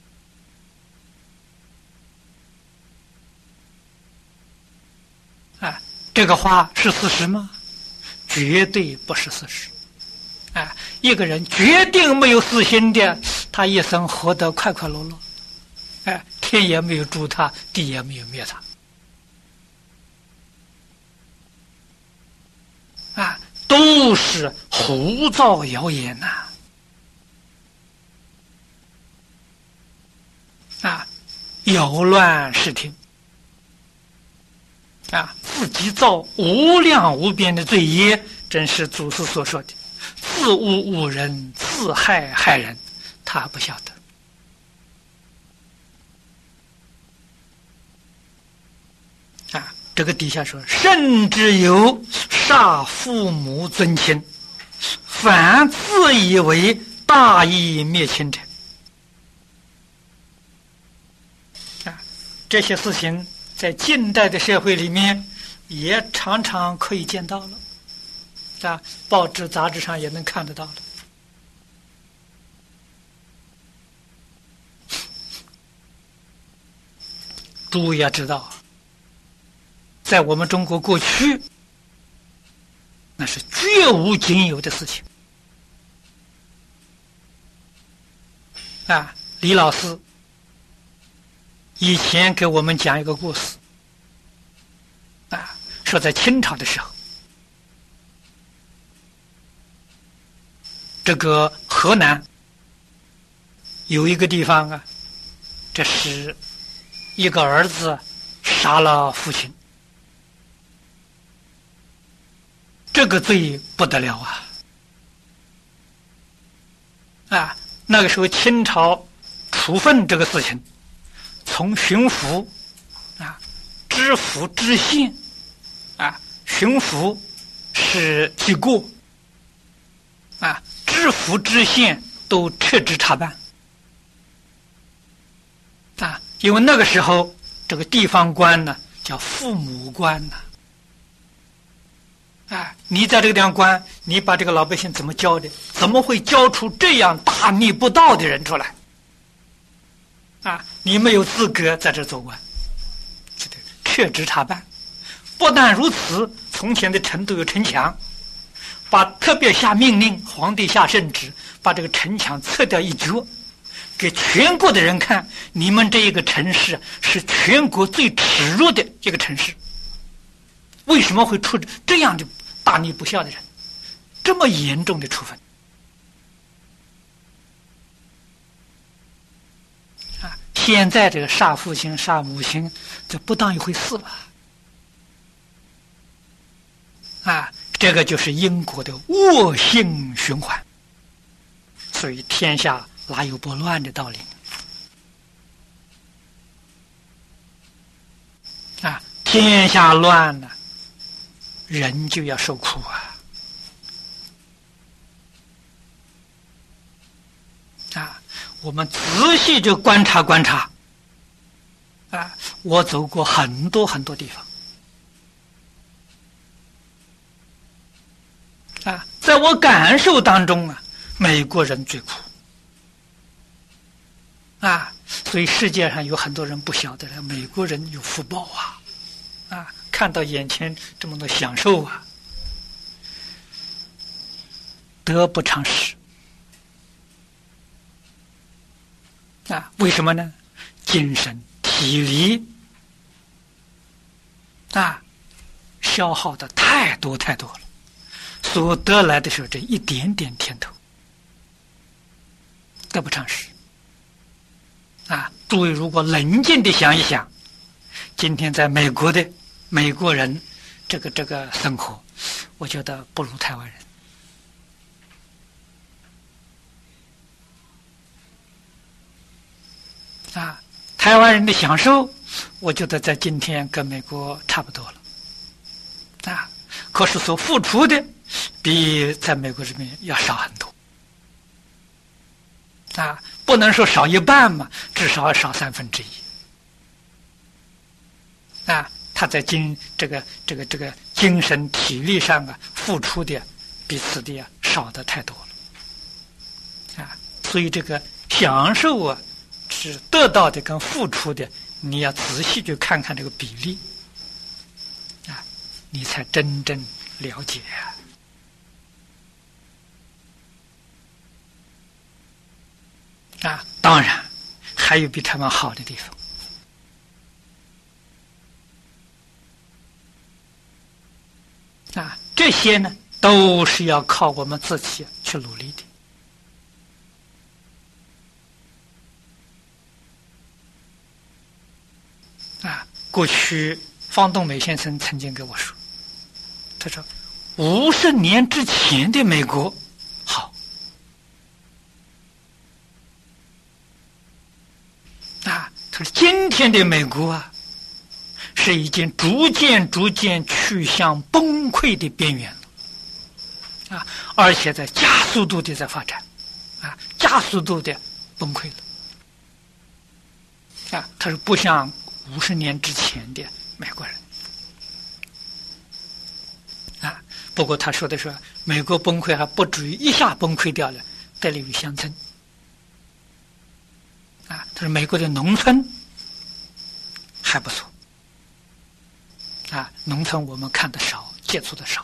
A: 啊，这个话是事实吗？绝对不是事实啊！一个人决定没有私心的，他一生活得快快乐乐，哎，天也没有诛他，地也没有灭他，啊，都是胡造谣言呐！啊，扰乱视听，啊，自己造无量无边的罪业，真是祖师所说的自误误人，自害害人，他不晓得啊。这个底下说，甚至有杀父母尊亲，反自以为大义灭亲者啊。这些事情在近代的社会里面也常常可以见到了啊，报纸杂志上也能看得到的。诸位要知道，在我们中国过去，那是绝无仅有的事情啊。李老师以前给我们讲一个故事啊，说在清朝的时候，这个河南有一个地方啊，这是一个儿子杀了父亲，这个罪不得了啊！啊，那个时候清朝处分这个事情，从巡抚啊、知府、知县啊，巡抚是记过啊，知府、知县都撤职查办啊。因为那个时候这个地方官呢叫父母官呢，啊，你在这个地方官，你把这个老百姓怎么教的？怎么会教出这样大逆不道的人出来？啊，你没有资格在这做官，撤职查办。不但如此，从前的城都有城墙，把特别下命令，皇帝下圣旨，把这个城墙撤掉一角，给全国的人看，你们这一个城市是全国最耻辱的一个城市。为什么会出这样的大逆不孝的人，这么严重的处分啊？现在这个杀父亲、杀母亲，这不当一回事了啊！这个就是因果的恶性循环，所以天下哪有不乱的道理啊？天下乱了，人就要受苦啊！啊，我们仔细就观察观察啊！我走过很多很多地方在我感受当中啊，美国人最苦啊，所以世界上有很多人不晓得了，美国人有福报啊，啊，看到眼前这么多享受啊，得不偿失啊！为什么呢？精神体力啊，消耗的太多太多了，所得来的时候这一点点甜头，得不偿失啊！诸位如果冷静地想一想，今天在美国的美国人这个这个生活，我觉得不如台湾人啊。台湾人的享受，我觉得在今天跟美国差不多了啊。可是所付出的比在美国这边要少很多啊，不能说少一半嘛，至少要少三分之一啊。他在精这个这个这个精神体力上啊，付出的比此地啊少的太多了啊。所以这个享受啊，是得到的跟付出的，你要仔细去看看这个比例啊，你才真正了解啊。啊，当然还有比他们好的地方啊，这些呢都是要靠我们自己去努力的啊。过去方东美先生曾经跟我说，他说五十年之前的美国好啊，他说今天的美国啊，是已经逐渐逐渐趋向崩溃的边缘了啊，而且在加速度的在发展啊，加速度的崩溃了啊。他说不像五十年之前的美国人啊，不过他说的是美国崩溃还不至于一下崩溃掉了，得利于乡村啊。他说美国的农村还不错啊，农村我们看得少，接触的少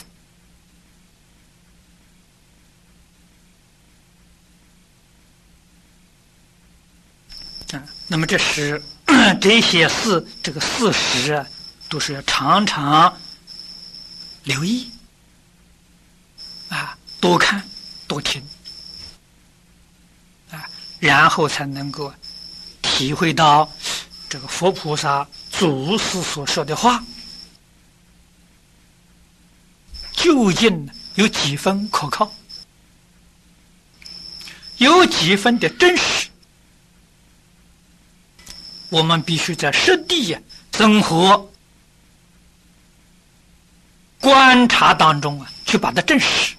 A: 啊。那么这是这些事，这个事实啊，都是要常常留意啊，多看多听啊，然后才能够体会到这个佛菩萨祖师所说的话究竟有几分可靠，有几分的真实。我们必须在实地呀、生活观察当中啊，去把它证实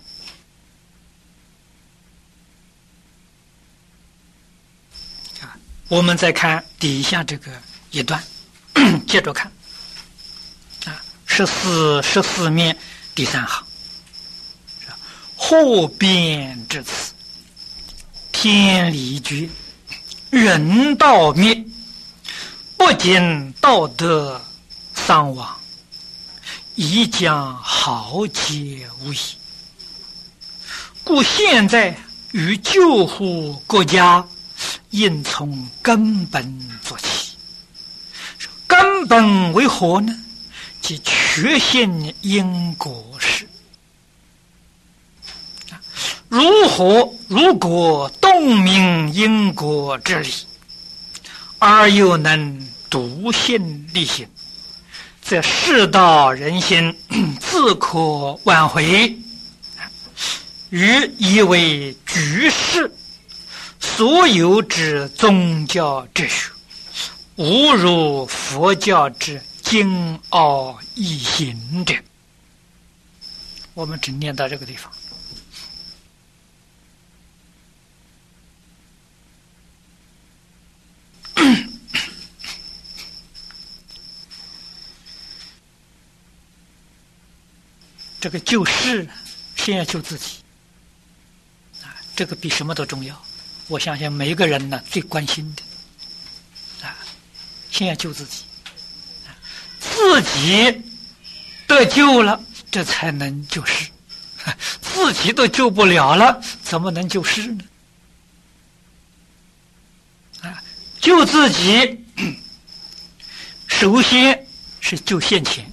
A: 啊。我们再看底下这个一段，接着看啊，十四十四面第三行，祸变至此，天理绝，人道灭，不仅道德伤亡，亦将豪杰无疑。故现在与救护国家，应从根本做起。根本为何呢？即确信因果事。如何如果洞明因果之理，而又能笃信力行，则世道人心自可挽回。予以为举世所有之宗教秩序，无如佛教之精奥易行者。我们只念到这个地方。这个救世先要救自己啊，这个比什么都重要。我相信每一个人呢最关心的啊，先要救自己，啊、自己得救了，这才能救世。自己都救不了了，怎么能救世呢？啊，救自己，首先是救现前。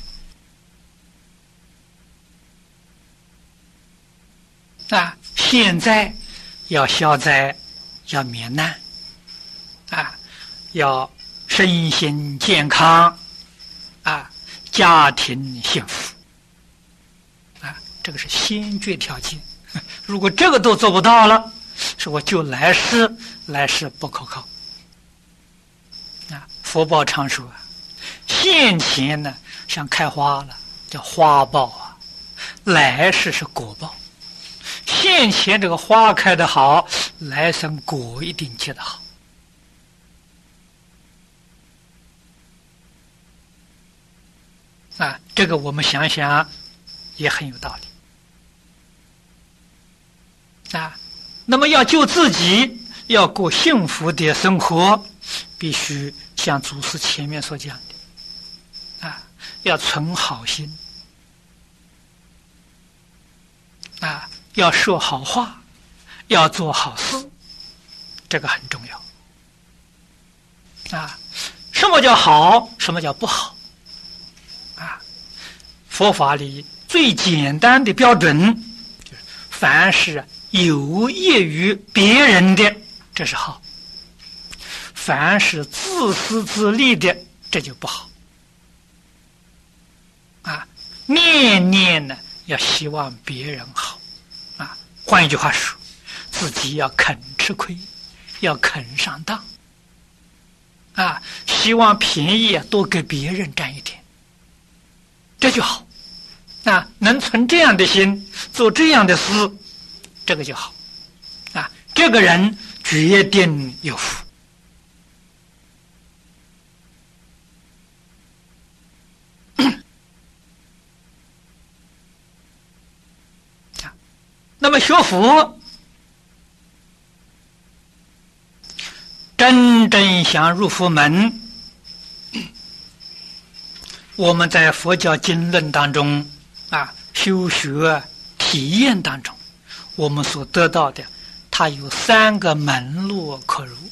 A: 啊，现在要消灾，要免难，啊，要身心健康，啊，家庭幸福，啊，这个是先决条件。如果这个都做不到了，说我救来世，来世不可靠。啊，佛报常说啊，现前呢像开花了，叫花报啊，来世是果报。现前这个花开得好，来生果一定结得好。啊，这个我们想想也很有道理。啊，那么要救自己，要过幸福的生活，必须像祖师前面所讲的，啊，要存好心，啊。要说好话，要做好事，这个很重要。啊，什么叫好？什么叫不好？啊，佛法里最简单的标准就是：凡是有益于别人的，这是好；凡是自私自利的，这就不好。啊，念念呢要希望别人好。换一句话说，自己要肯吃亏，要肯上当，啊，希望便宜多给别人占一点，这就好。啊，能存这样的心，做这样的事，这个就好。啊，这个人决定有福。那么学佛，真正想入佛门，我们在佛教经论当中啊，修学体验当中，我们所得到的，它有三个门路可入。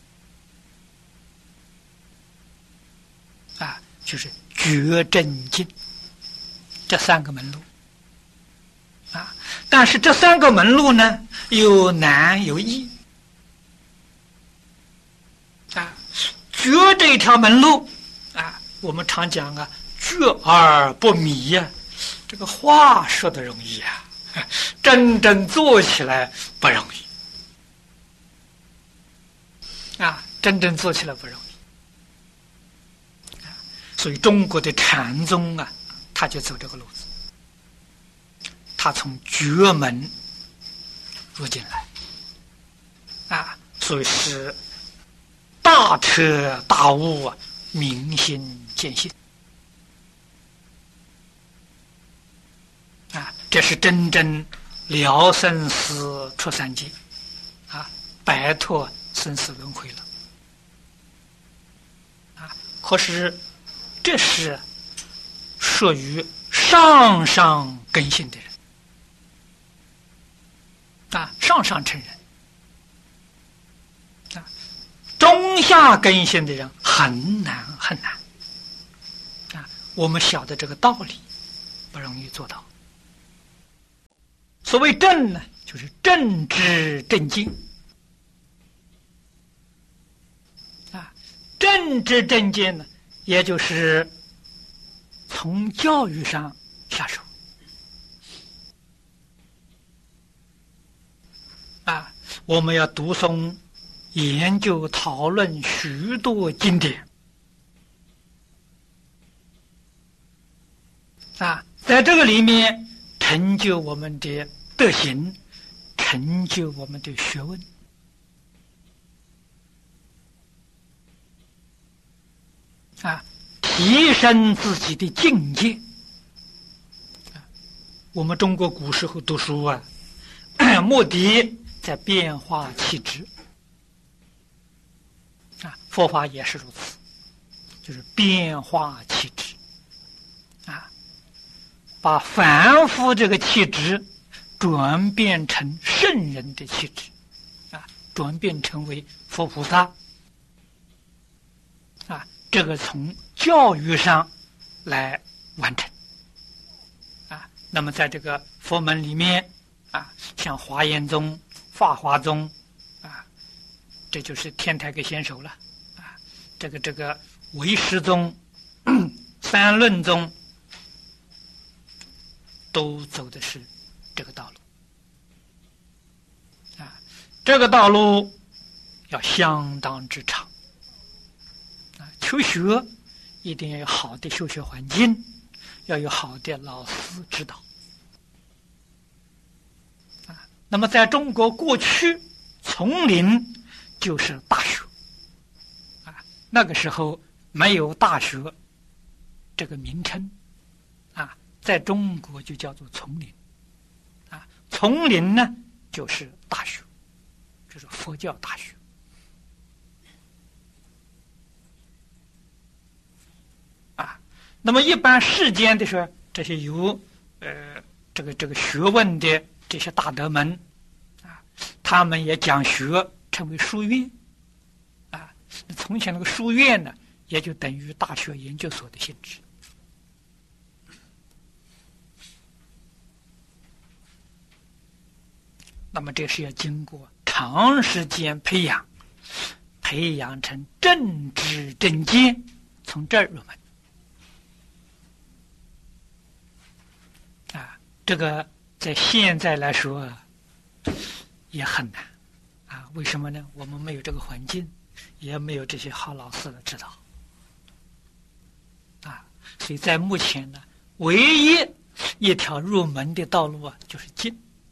A: 啊，就是觉正境这三个门路。啊，但是这三个门路呢，有难有易。啊，觉这一条门路，啊，我们常讲啊，觉而不迷呀、啊，这个话说的容易啊，真正做起来不容易。啊，真正做起来不容易。啊，所以中国的禅宗啊，他就走这个路子。他从觉门入进来，啊，所以是大彻大悟啊，明心见性，啊，这是真正了生死出三界，啊，摆脱生死轮回了，啊，可是这是属于上上根性的人。啊，上上乘人，啊，中下根性的人很难很难，啊，我们晓得这个道理，不容易做到。所谓正呢，就是正知正见，啊，正知正见呢，也就是从教育上下手。啊，我们要读诵、研究、讨论许多经典。啊，在这个里面成就我们的德行，成就我们的学问。啊，提升自己的境界。啊， 我们中国古时候读书啊，目的在变化气质啊，佛法也是如此，就是变化气质啊，把凡夫这个气质转变成圣人的气质啊，转变成为佛菩萨啊，这个从教育上来完成啊。那么在这个佛门里面啊，像华严宗、法华宗啊，这就是天台个先手了啊。这个这个唯识宗、三论宗都走的是这个道路啊。这个道路要相当之长啊，求学一定要有好的修学环境，要有好的老师指导啊。那么在中国过去，丛林就是大学啊，那个时候没有大学这个名称啊，在中国就叫做丛林啊。丛林呢就是大学，就是佛教大学。那么一般世间的说，这些有呃这个这个学问的这些大德们啊，他们也讲学称为书院啊。从前那个书院呢，也就等于大学研究所的性质。那么这是要经过长时间培养，培养成正知正见，从这儿入门。这个在现在来说也很难啊，为什么呢？我们没有这个环境，也没有这些好老师的指导啊，所以在目前呢，唯一一条入门的道路啊，就是净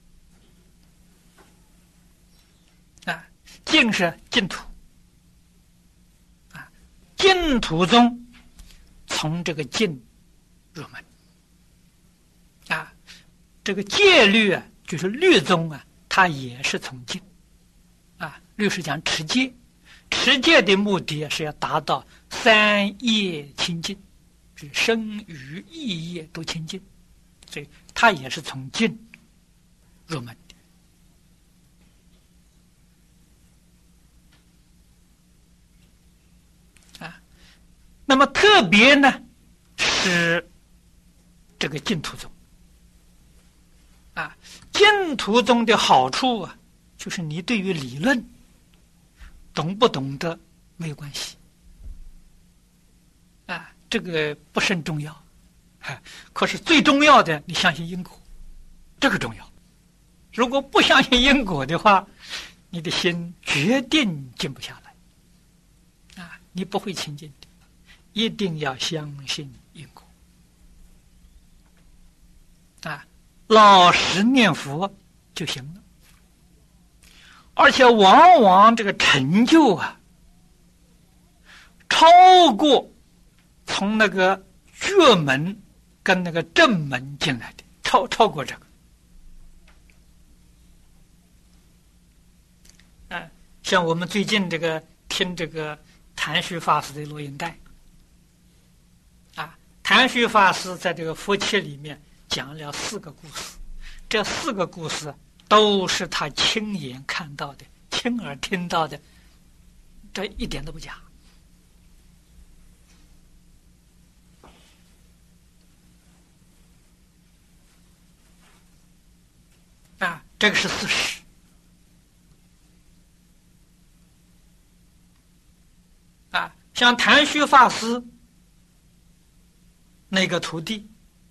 A: 啊，净是净土啊，净土中从这个净入门啊。这个戒律啊，就是律宗啊，它也是从净啊。律是讲持戒，持戒的目的是要达到三业清净，就是身语意业都清净，所以它也是从净入门的啊。那么特别呢是这个净土宗。啊，净土宗的好处啊，就是你对于理论懂不懂得没有关系啊，这个不甚重要啊。可是最重要的，你相信因果，这个重要。如果不相信因果的话，你的心决定静不下来啊，你不会清净的。一定要相信因果啊。老实念佛就行了，而且往往这个成就啊，超过从那个觉门跟那个正门进来的，超超过这个。啊，像我们最近这个听这个谭旭法师的录音带，啊，谭旭法师在这个佛切里面讲了四个故事，这四个故事都是他亲眼看到的、亲耳听到的，这一点都不假。啊，这个是事实。啊，像谭旭法师那个徒弟，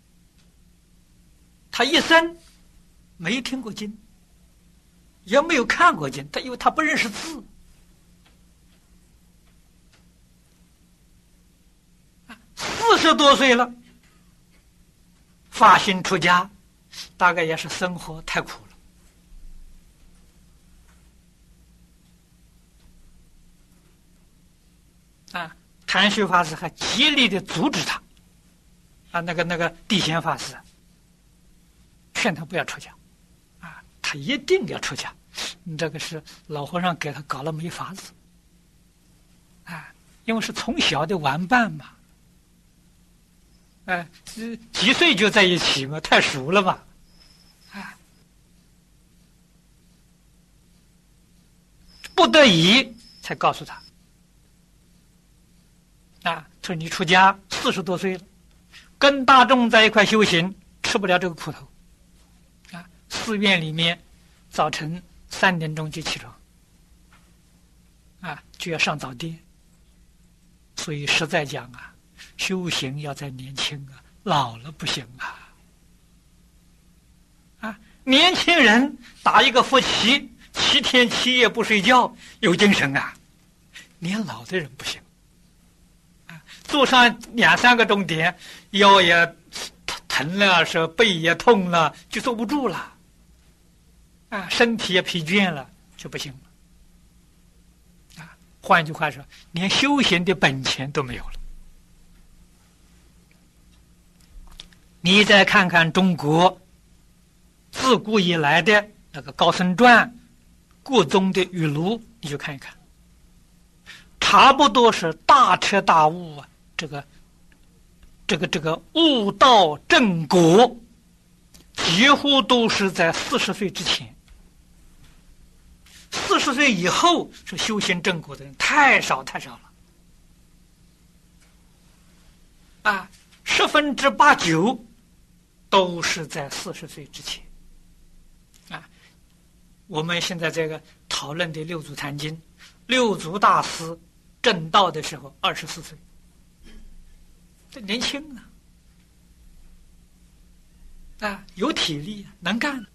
A: 他一生没听过经，也没有看过经，他因为他不认识字。四十多岁了，发心出家，大概也是生活太苦了。啊，谭旭法师还极力的阻止他。啊，那个那个地贤法师， 劝他不要出家，啊，他一定要出家。你这个是老和尚给他搞了没法子，啊，因为是从小的玩伴嘛，哎、啊，几岁就在一起嘛，太熟了嘛，啊，不得已才告诉他，啊，说你出家四十多岁了，跟大众在一块修行，吃不了这个苦头，啊，寺院里面早晨三点钟就起床，啊，就要上早殿，所以实在讲啊，修行要在年轻啊，老了不行啊。啊，年轻人打一个伏七，七天七夜不睡觉，有精神啊。年老的人不行，啊，坐上两三个钟点，腰也疼了，是背也痛了，就坐不住了。啊，身体也疲倦了，就不行了。啊，换句话说，连修行的本钱都没有了。你再看看中国自古以来的那个高僧传、各宗的语录，你就看一看，差不多是大彻大悟啊，这个、这个、这个悟道正果，几乎都是在四十岁之前。四十岁以后是修行正果的人太少太少了，啊，十分之八九都是在四十岁之前，啊，我们现在这个讨论的六祖坛经，六祖大师正道的时候二十四岁，这年轻啊，啊，有体力，能干。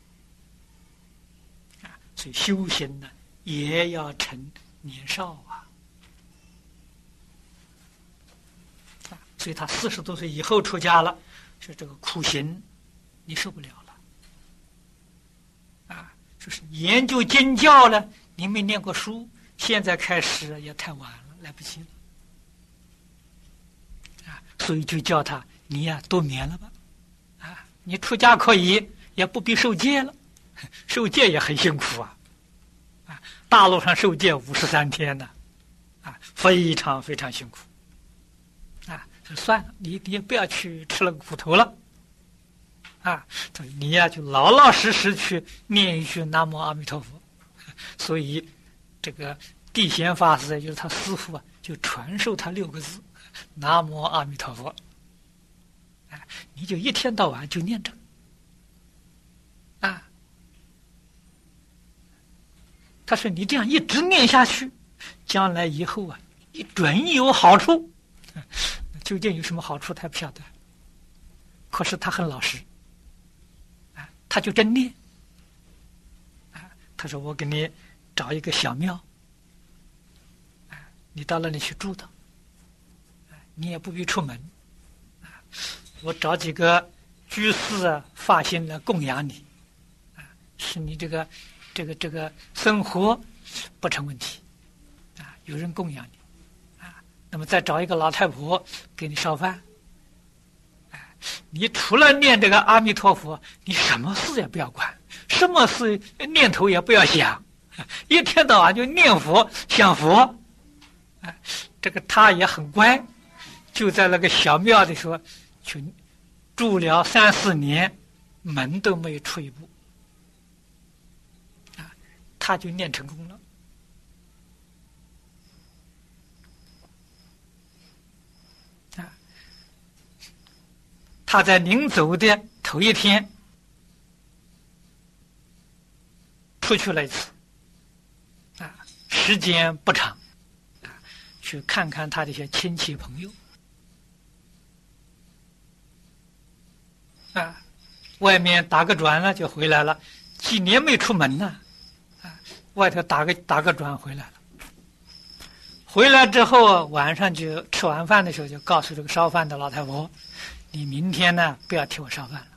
A: 所以修行呢，也要趁年少啊！啊，所以他四十多岁以后出家了，说这个苦行你受不了了。啊，说是研究经教呢，你没念过书，现在开始也太晚了，来不及了。啊，所以就叫他你呀、啊、多眠了吧，啊，你出家可以，也不必受戒了。受戒也很辛苦啊，啊，大陆上受戒五十三天呢，啊，非常非常辛苦，啊，算了，你你也不要去吃了苦头了，啊，你呀、啊、就老老实实去念一句南无阿弥陀佛。所以这个地贤法师就是他师父啊，就传授他六个字：南无阿弥陀佛。啊，你就一天到晚就念着，啊。他说：“你这样一直念下去，将来以后啊，你准有好处。究竟有什么好处，他不晓得。可是他很老实，啊，他就真念。啊，他说：我给你找一个小庙，啊，你到那里去住的，啊，你也不必出门，啊，我找几个居士啊，发心来供养你，啊，使你这个。”这个这个生活不成问题，啊，有人供养你，啊，那么再找一个老太婆给你烧饭，啊，你除了念这个阿弥陀佛，你什么事也不要管，什么事念头也不要想，一天到晚就念佛想佛，啊，这个他也很乖，就在那个小庙里说，去住了三四年，门都没有出一步。他就念成功了，啊！他在临走的头一天出去了一次，啊，时间不长，啊，去看看他这些亲戚朋友，啊，外面打个转了就回来了，几年没出门呢。外头打个打个转回来了，回来之后晚上就吃完饭的时候就告诉这个烧饭的老太婆：“你明天呢不要替我烧饭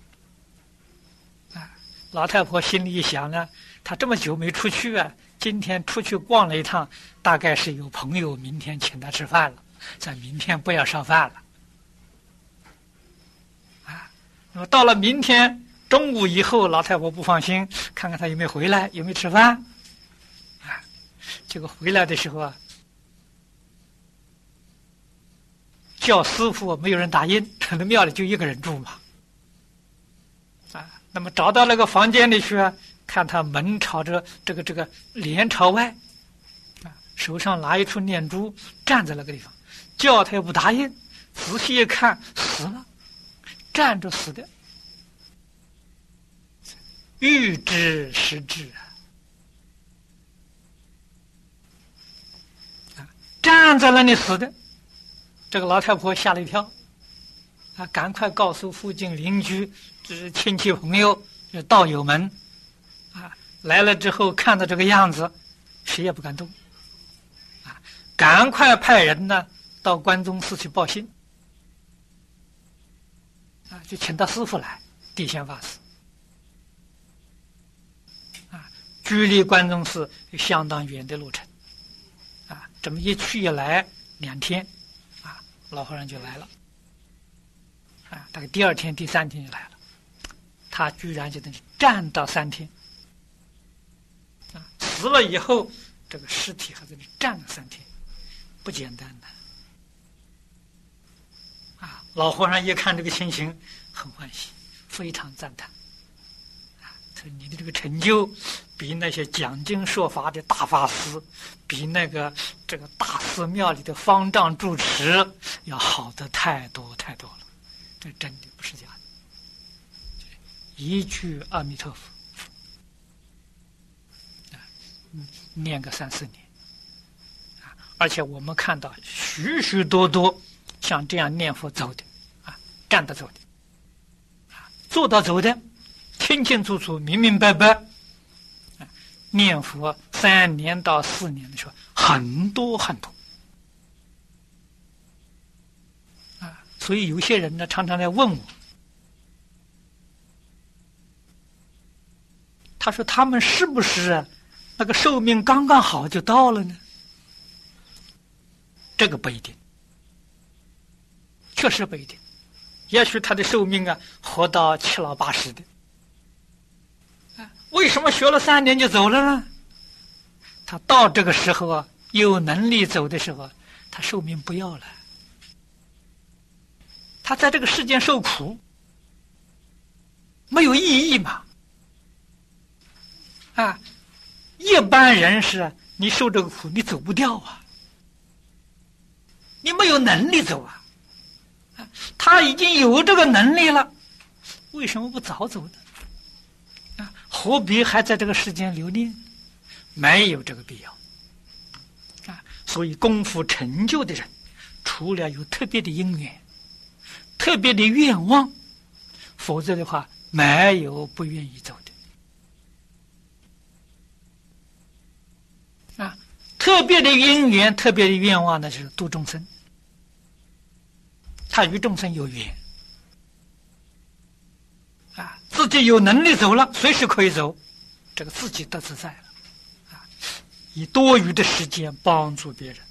A: 了。”啊，老太婆心里一想呢，她这么久没出去啊，今天出去逛了一趟，大概是有朋友明天请她吃饭了，咱明天不要烧饭了。啊，那么到了明天中午以后，老太婆不放心，看看他有没有回来，有没有吃饭。啊，结果回来的时候啊，叫师傅没有人答应，那庙里就一个人住嘛。啊，那么找到那个房间里去啊，看他门朝着这个这个脸朝外，啊，手上拿一串念珠，站在那个地方，叫他也不答应。仔细一看，死了，站着死的。欲知时至啊，站在那里死的。这个老太婆吓了一跳，啊，赶快告诉附近邻居，这是亲戚朋友，这道友们，啊，来了之后看到这个样子，谁也不敢动，啊，赶快派人呢到关中寺去报信。啊，就请到师傅来，地仙法师。啊，距离关中寺相当远的路程。啊，这么一去一来两天，啊，老和尚就来了。啊，大概第二天、第三天就来了。他居然就等于站到三天。啊，死了以后，这个尸体还在那站了三天，不简单的。啊，老和尚一看这个情形，很欢喜，非常赞叹。啊，说你的这个成就，比那些讲经说法的大法师，比那个这个大寺庙里的方丈住持要好得太多太多了。这真的不是假的。一句阿弥陀佛，啊，念个三四年。啊，而且我们看到许许多多像这样念佛走的，啊，站着走的，啊，坐着走的，清清楚楚、明明白白。啊，念佛三年到四年的时候，很多很多。啊，所以有些人呢，常常来问我，他说他们是不是啊，那个寿命刚刚好就到了呢？这个不一定。确实不一定，也许他的寿命啊，活到七老八十的。啊，为什么学了三年就走了呢？他到这个时候啊，有能力走的时候，他寿命不要了。他在这个世间受苦，没有意义嘛。啊，一般人是你受这个苦，你走不掉啊，你没有能力走啊。他已经有这个能力了，为什么不早走呢？啊，何必还在这个世间留恋？没有这个必要。啊，所以功夫成就的人，除了有特别的因缘、特别的愿望，否则的话，没有不愿意走的。啊，特别的因缘、特别的愿望呢，就是度众生。他与众生有缘，啊，自己有能力走了，随时可以走，这个自己得自在了，啊，以多余的时间帮助别人，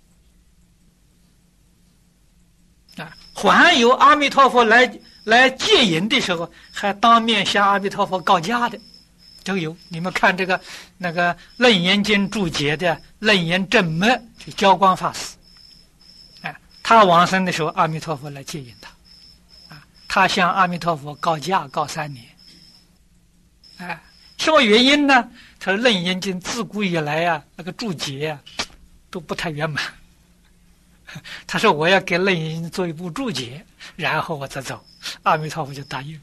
A: 啊，还有阿弥陀佛来来接引的时候，还当面向阿弥陀佛告假的，都有。你们看这个那个《楞严经》注解的楞严正默，就教光法师。他往生的时候，阿弥陀佛来接引他，啊，他向阿弥陀佛告假告三年，哎，什么原因呢？他说《楞严经》自古以来啊，那个注解啊，都不太圆满。他说我要给《楞严经》做一部注解，然后我再走，阿弥陀佛就答应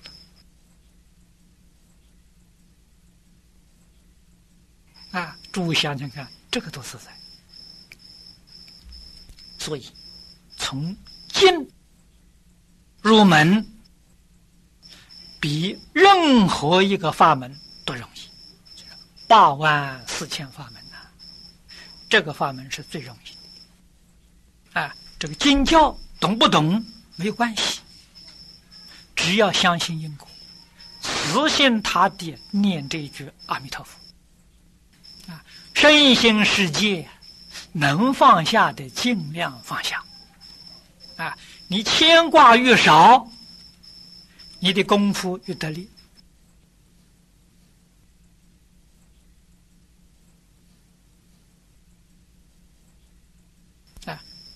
A: 了。啊，诸位想想看，这个多自在。所以。从经入门，比任何一个法门都容易。八万四千法门呐、啊，这个法门是最容易的。啊，这个经教懂不懂没有关系，只要相信因果，死心塌地念这一句阿弥陀佛。啊，身心世界能放下的尽量放下。啊，你牵挂越少，你的功夫越得力。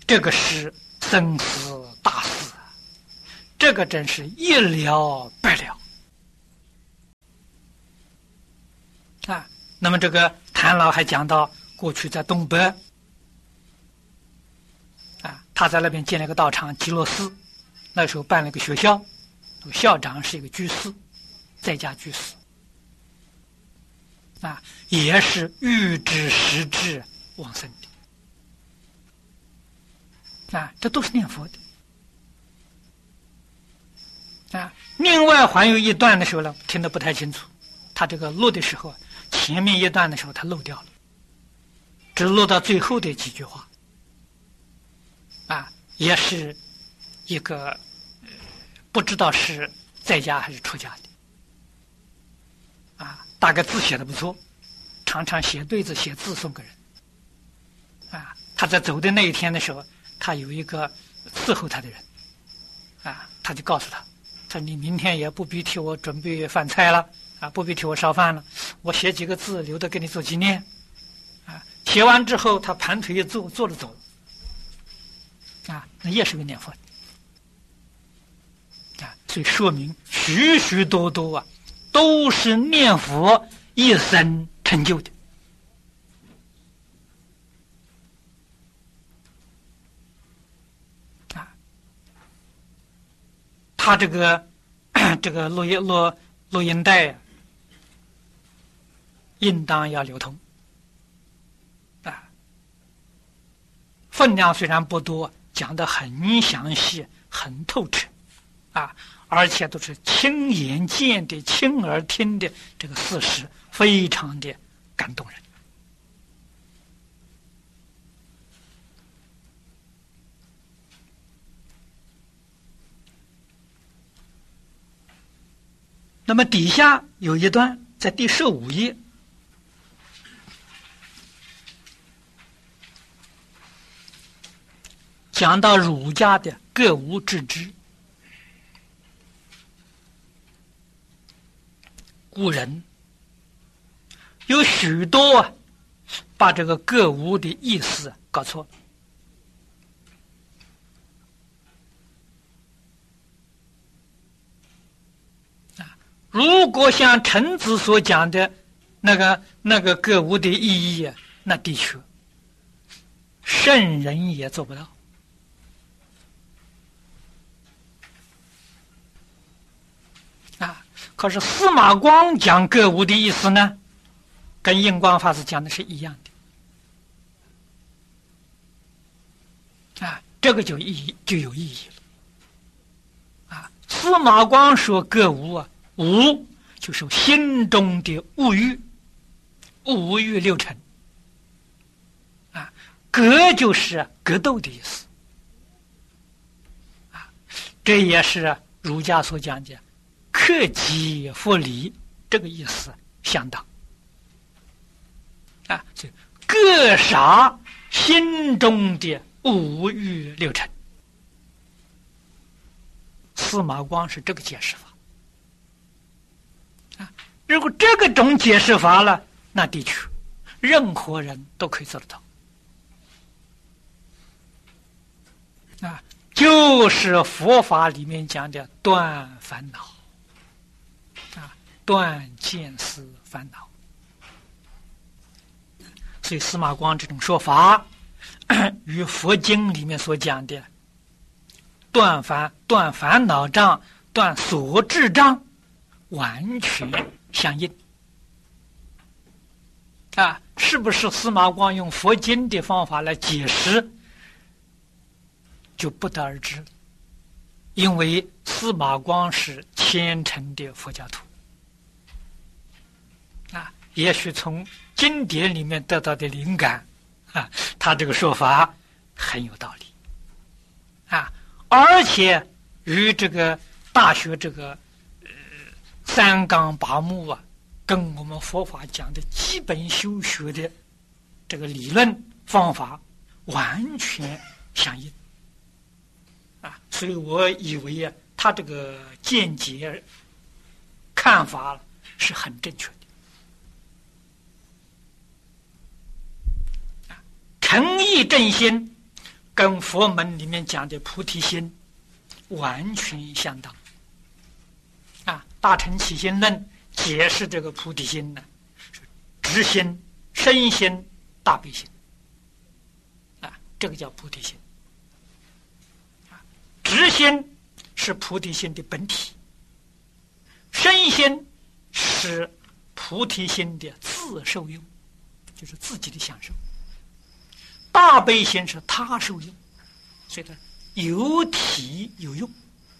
A: 这个是生死大事，这个真是一了百了啊！那么这个谭老还讲到，过去在东北啊，他在那边建了一个道场极乐寺，那时候办了一个学校，校长是一个居士，在家居士啊，也是预知时至往生的啊，这都是念佛的啊。另外还有一段的时候呢，听得不太清楚，他这个录的时候，前面一段的时候他漏掉了，只录到最后的几句话啊，也是一个、呃、不知道是在家还是出家的啊，大概字写的不错，常常写对子写字送给人啊。他在走的那一天的时候，他有一个伺候他的人啊，他就告诉他，他说你明天也不必替我准备饭菜了啊，不必替我烧饭了，我写几个字留着给你做纪念啊。写完之后，他盘腿一坐，坐着走啊，那也是个念佛啊，所以说明许许多多啊，都是念佛一生成就的啊。他这个这个录音录录音带啊，应当要流通啊，分量虽然不多，讲得很详细很透彻啊，而且都是亲眼见的亲耳听的，这个事实非常的感动人。那么底下有一段在第十五页，讲到儒家的各无致知。古人有许多啊，把这个各无的意思搞错了。如果像陈子所讲的那个那个各无的意义，那的确圣人也做不到啊。可是司马光讲各无的意思呢，跟印光法师讲的是一样的啊，这个就意义就有意义了啊。司马光说各无啊，无就是心中的物欲，五欲六尘啊，格就是格斗的意思啊，这也是儒家所讲的克己复礼，这个意思相当啊，所以格杀心中的五欲六尘。司马光是这个解释法啊，如果这个种解释法了，那的确任何人都可以做得到啊，就是佛法里面讲的断烦恼啊，断见思烦恼。所以司马光这种说法与佛经里面所讲的断烦断烦恼障、断所智障完全相应啊！是不是司马光用佛经的方法来解释，就不得而知了。因为司马光是虔诚的佛教徒啊，也许从经典里面得到的灵感啊，他这个说法很有道理啊，而且与这个大学这个呃三纲八目啊，跟我们佛法讲的基本修学的这个理论方法完全相应啊，所以我以为啊，他这个见解看法是很正确的。诚意正心， 跟佛门里面讲的菩提心完全相当。啊，《大乘起心论》解释这个菩提心呢，是直心、身心、大悲心。啊，这个叫菩提心。啊，直心是菩提心的本体，身心是菩提心的自受用，就是自己的享受。大悲心是他受用，所以它有体有用。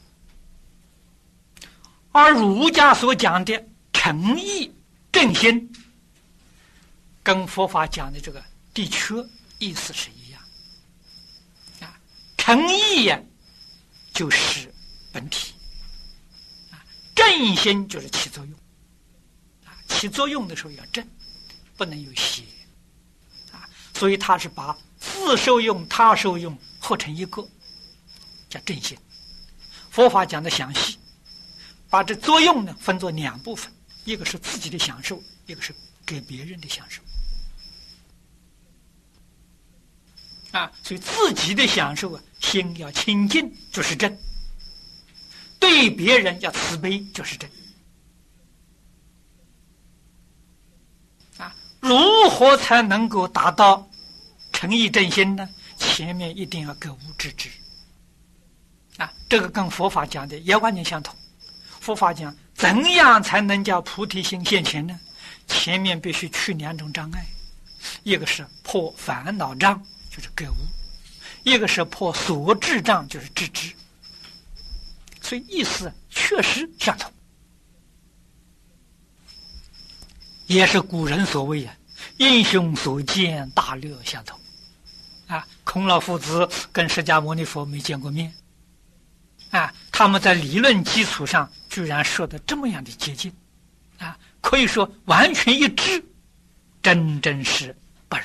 A: 而儒家所讲的诚意正心，跟佛法讲的这个的确意思是一样。啊，诚意呀，就是本体；啊，正心就是起作用。啊，起作用的时候要正，不能有邪。啊，所以他是把自受用、他受用合成一个，叫正心。佛法讲的详细。把这作用呢分作两部分，一个是自己的享受，一个是给别人的享受。啊，所以自己的享受啊，心要清净就是正；对别人要慈悲就是正。啊，如何才能够达到诚意正心呢？前面一定要格物致知。啊，这个跟佛法讲的也完全相同。佛法讲怎样才能叫菩提心现前呢？前面必须去两种障碍，一个是破烦恼障，就是格物；一个是破所知障，就是知之。所以意思确实相同，也是古人所谓啊“英雄所见，大略相同”。啊，孔老夫子跟释迦牟尼佛没见过面。啊，他们在理论基础上居然说的这么样的接近，啊，可以说完全一致，真真是不容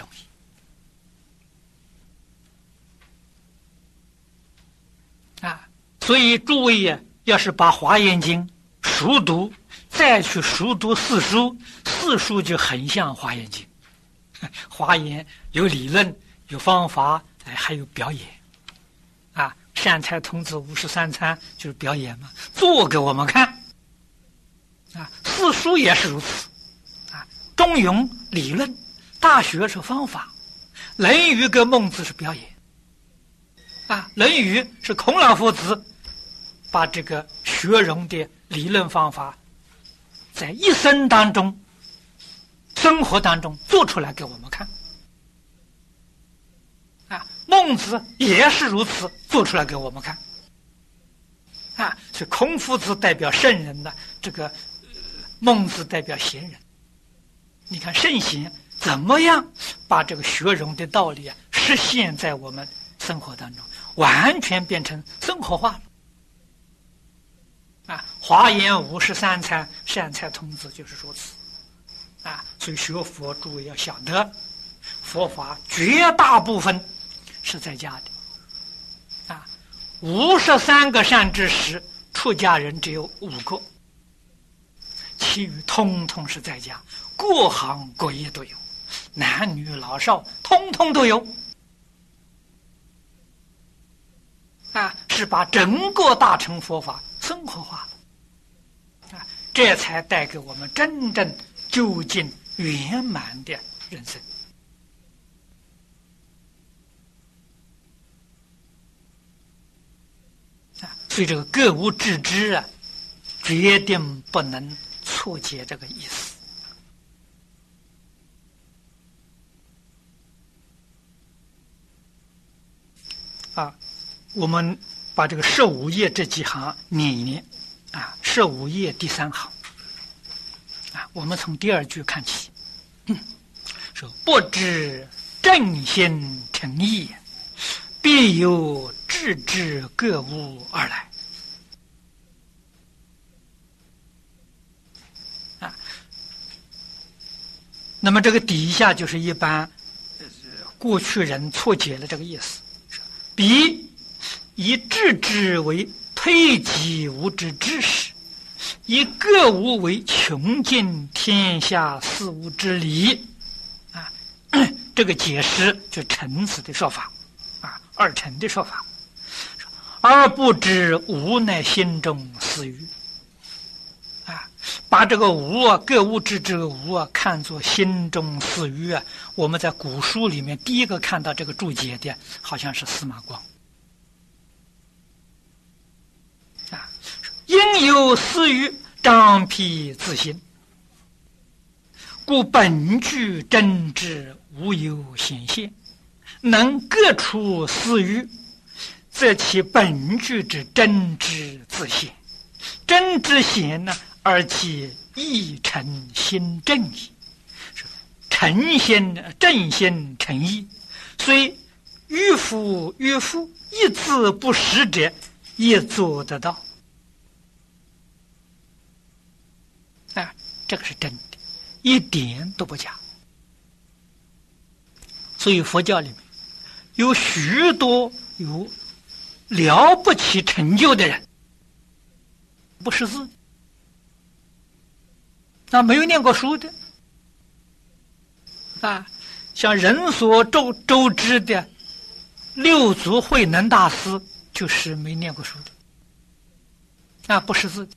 A: 易。啊，所以诸位呀，要是把《华严经》熟读，再去熟读四书，四书就很像《华严经》。华严有理论，有方法，哎，还有表演。啊，善财童子五十三参就是表演嘛，做给我们看。啊，四书也是如此。啊，中庸理论，大学是方法，论语跟孟子是表演。啊，论语是孔老夫子把这个学融的理论方法，在一生当中、生活当中做出来给我们看。啊，孟子也是如此做出来给我们看。啊，所以孔夫子代表圣人呢，这个、呃、孟子代表贤人。你看圣贤怎么样把这个学融的道理啊实现在我们生活当中，完全变成生活化了。啊，华严五十三参，善财童子就是如此。啊，所以学佛诸位要晓得，佛法绝大部分是在家的。啊，五十三个善知识，出家人只有五个，其余通通是在家，各行各业都有，男女老少通通都有。啊，是把整个大乘佛法生活化了。啊，这才带给我们真正究竟圆满的人生。啊，所以这个格物致知啊，决定不能错解这个意思。啊，我们把这个十五页这几行念一念。啊，十五页第三行。啊，我们从第二句看起。嗯，说不知正心诚意，必有致知格物而来。啊，那么这个底下就是一般、呃、过去人错解了这个意思。彼以致知为推己无之知识，以格物为穷尽天下事物之理。啊，这个解释就陈子的说法。啊， 二乘的说法，而不知无乃心中私欲。啊，把这个无啊，各物质这个无啊，看作心中私欲啊。我们在古书里面第一个看到这个注解的，好像是司马光。啊，因有私欲，张辟自心，故本具真知无有显现，能各除私欲，则其本具之真知自现。真知显呢，而其意诚心正矣。诚心正心诚意，虽迂腐迂腐，一字不识者，也做得到。啊，这个是真的，一点都不假。所以佛教里面有许多有了不起成就的人，不识字，那没有念过书的啊，像人所周周知的六祖慧能大师，就是没念过书的啊，不识字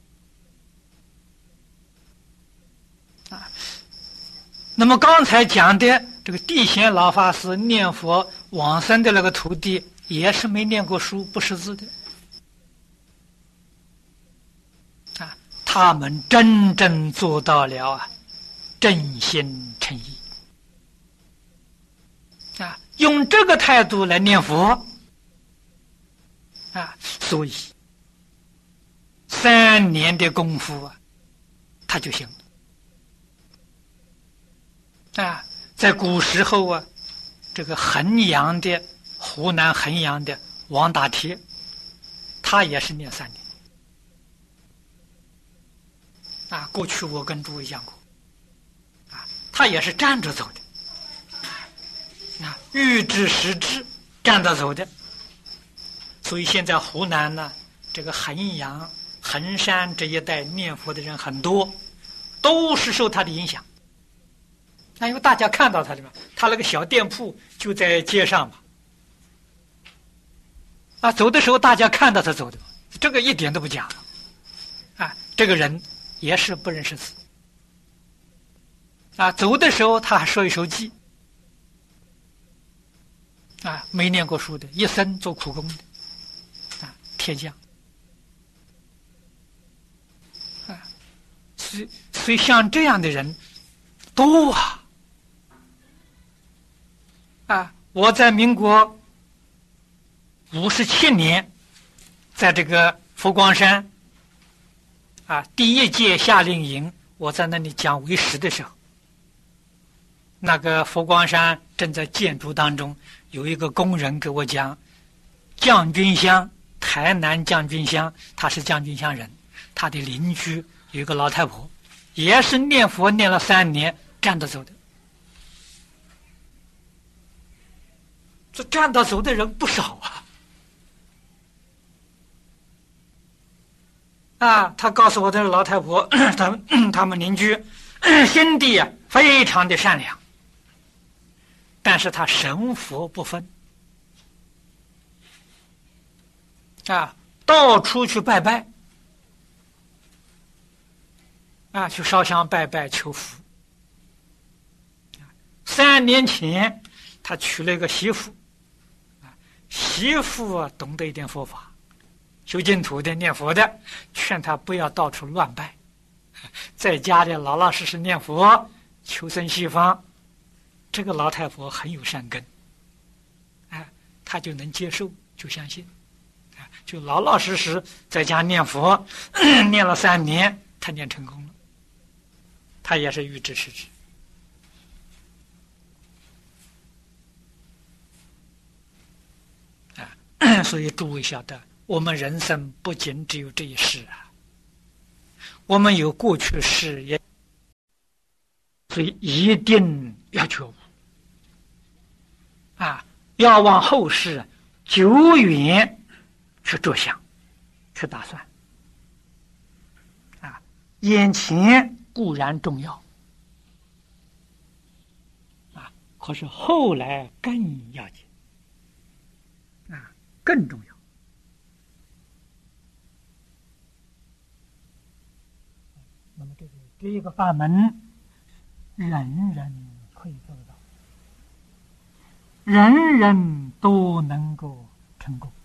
A: 的啊。那么刚才讲的这个地显老法师念佛往生的那个徒弟，也是没念过书，不识字的啊。他们真正做到了啊，真心诚意啊，用这个态度来念佛啊，所以三年的功夫啊，他就行了。啊，在古时候啊，这个衡阳的湖南衡阳的王大铁，他也是念三年。啊，过去我跟诸位讲过，啊，他也是站着走的，啊，欲知实知，站着走的。所以现在湖南呢，这个衡阳、衡山这一带念佛的人很多，都是受他的影响。那因为大家看到他的嘛，他那个小店铺就在街上嘛，啊，走的时候大家看到他走的，这个一点都不假。啊，这个人也是不认识字，啊，走的时候他还说一手记，啊，没念过书的，一生做苦工的，啊，铁匠，啊，所以所以像这样的人多啊。啊，我在民国五十七年，在这个佛光山啊第一届夏令营，我在那里讲为师的时候，那个佛光山正在建筑当中，有一个工人给我讲，将军乡，台南将军乡，他是将军乡人，他的邻居有一个老太婆，也是念佛念了三年，站着走的。这站着走的人不少啊！啊，他告诉我的老太婆，他们他们邻居心地啊非常的善良，但是他神佛不分啊，到处去拜拜啊，去烧香拜拜求福。三年前，他娶了一个媳妇。媳妇啊，懂得一点佛法，修净土的、念佛的，劝他不要到处乱拜，在家里老老实实念佛，求生西方。这个老太婆很有善根，哎，她就能接受，就相信，就老老实实在家念佛，念了三年，她念成功了，她也是预知实知。所以诸位晓得，我们人生不仅只有这一世啊，我们有过去世也，所以一定要觉悟啊，要往后世久远去着想，去打算啊，眼前固然重要啊，可是后来更要紧。啊， 更重要。那么这个这一个法门，人人可以做得到，人人都能够成功。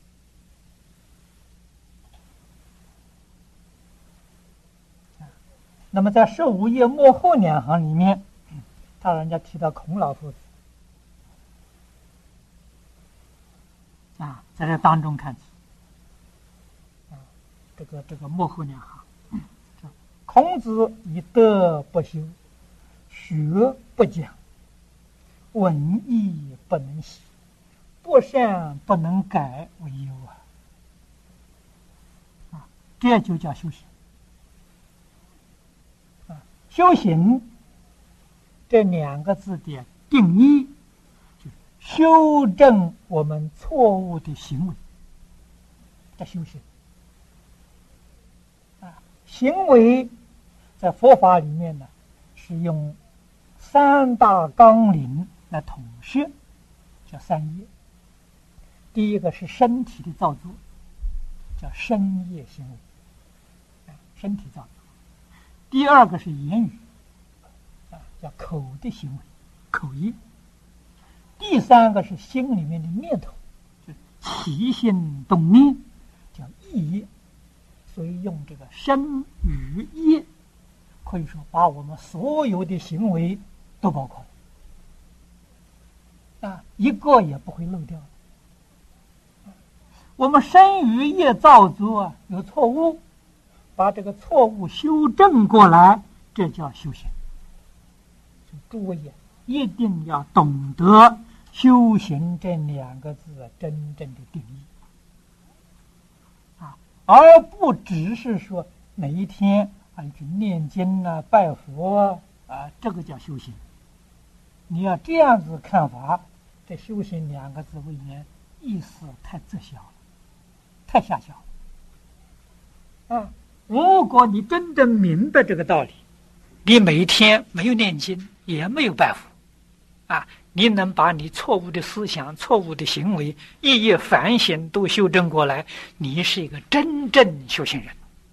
A: 那么在十五页末后两行里面，他人家提到孔老夫子啊，在这当中看起啊，这个这个末后两行，孔子以德不修，学不讲，文艺不能习，不善不能改为忧啊！啊，这就叫修行。啊，修行这两个字的定义，就修正我们错误的行为，叫修行。啊，行为在佛法里面呢，是用三大纲领来统摄，叫三业。第一个是身体的造作，叫身业行为，身体造作。第二个是言语，啊，叫口的行为，口业。第三个是心里面的念头，就是起心动念，叫意业。所以用这个身语业，可以说把我们所有的行为都包括了，啊，一个也不会漏掉。我们身语业造作啊有错误，把这个错误修正过来，这叫修行。诸位一定要懂得修行这两个字真正的定义啊，而不只是说每一天啊去念经啊、拜佛啊，这个叫修行。你要这样子看法，这修行两个字未免意思太自小了，太狭小了啊！如果你真正明白这个道理，你每一天没有念经，也没有拜佛啊，你能把你错误的思想、错误的行为一一反省都修正过来，你是一个真正修行人。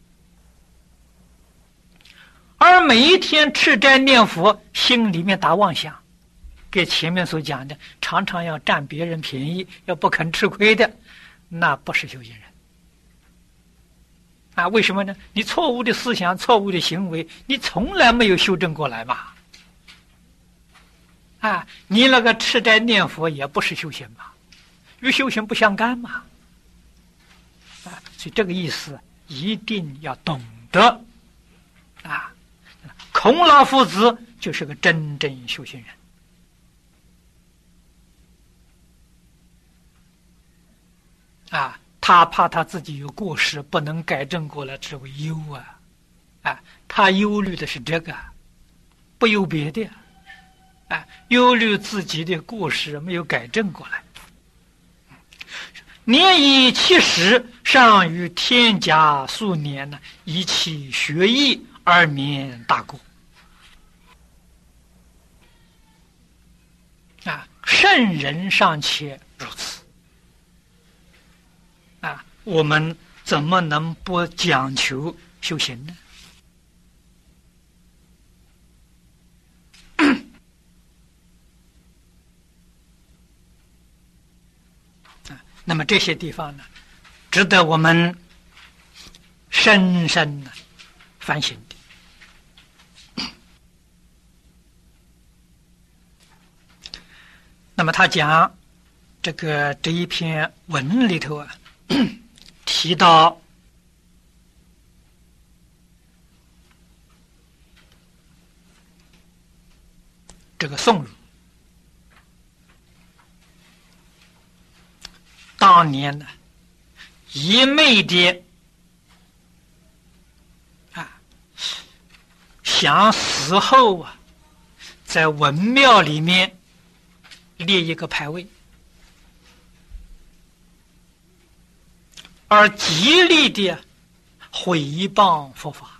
A: 而每一天吃斋念佛，心里面打妄想，跟前面所讲的常常要占别人便宜，要不肯吃亏的，那不是修行人啊！为什么呢？你错误的思想、错误的行为，你从来没有修正过来嘛！啊，你那个吃斋念佛也不是修行嘛，与修行不相干嘛！啊，所以这个意思一定要懂得啊！孔老夫子就是个真正修行人。啊，他怕他自己有过失不能改正过来，只会忧啊！啊，他忧虑的是这个，不忧别的，啊，忧虑自己的过失没有改正过来。年已七十，尚于天家数年呢，以其学艺而免大过。啊，圣人尚且如此。啊，我们怎么能不讲求修行呢？啊，那么这些地方呢，值得我们深深的反省的。那么他讲这个这一篇文里头啊，提到这个宋儒当年呢，一昧的啊，想死后啊，在文庙里面列一个牌位，而极力的毁谤佛法，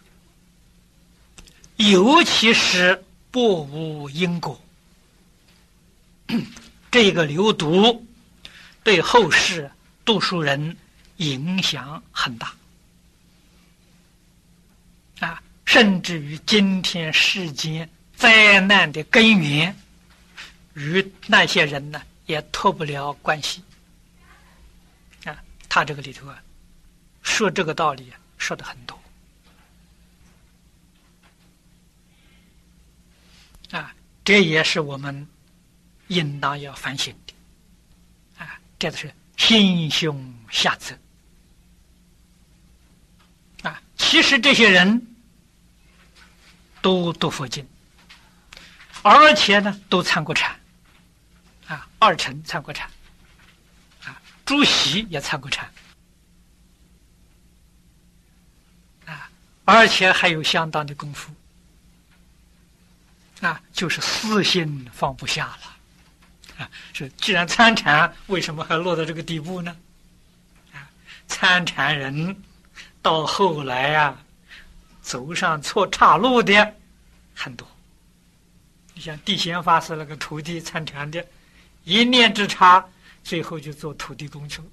A: 尤其是不无因果。这个流毒对后世读书人影响很大啊，甚至于今天世间灾难的根源，与那些人呢也脱不了关系啊。他这个里头啊，说这个道理啊，说的很多啊，这也是我们应当要反省的啊，这是心胸狭窄啊。其实这些人都读佛经，而且呢都参过禅啊，二乘参过禅啊，朱熹也参过禅啊，而且还有相当的功夫啊，就是私心放不下了啊。是，既然参禅，为什么还落到这个地步呢？啊，参禅人到后来呀、啊，走上错岔路的很多。你像地贤法师那个徒弟参禅的，一念之差，最后就做土地公去了。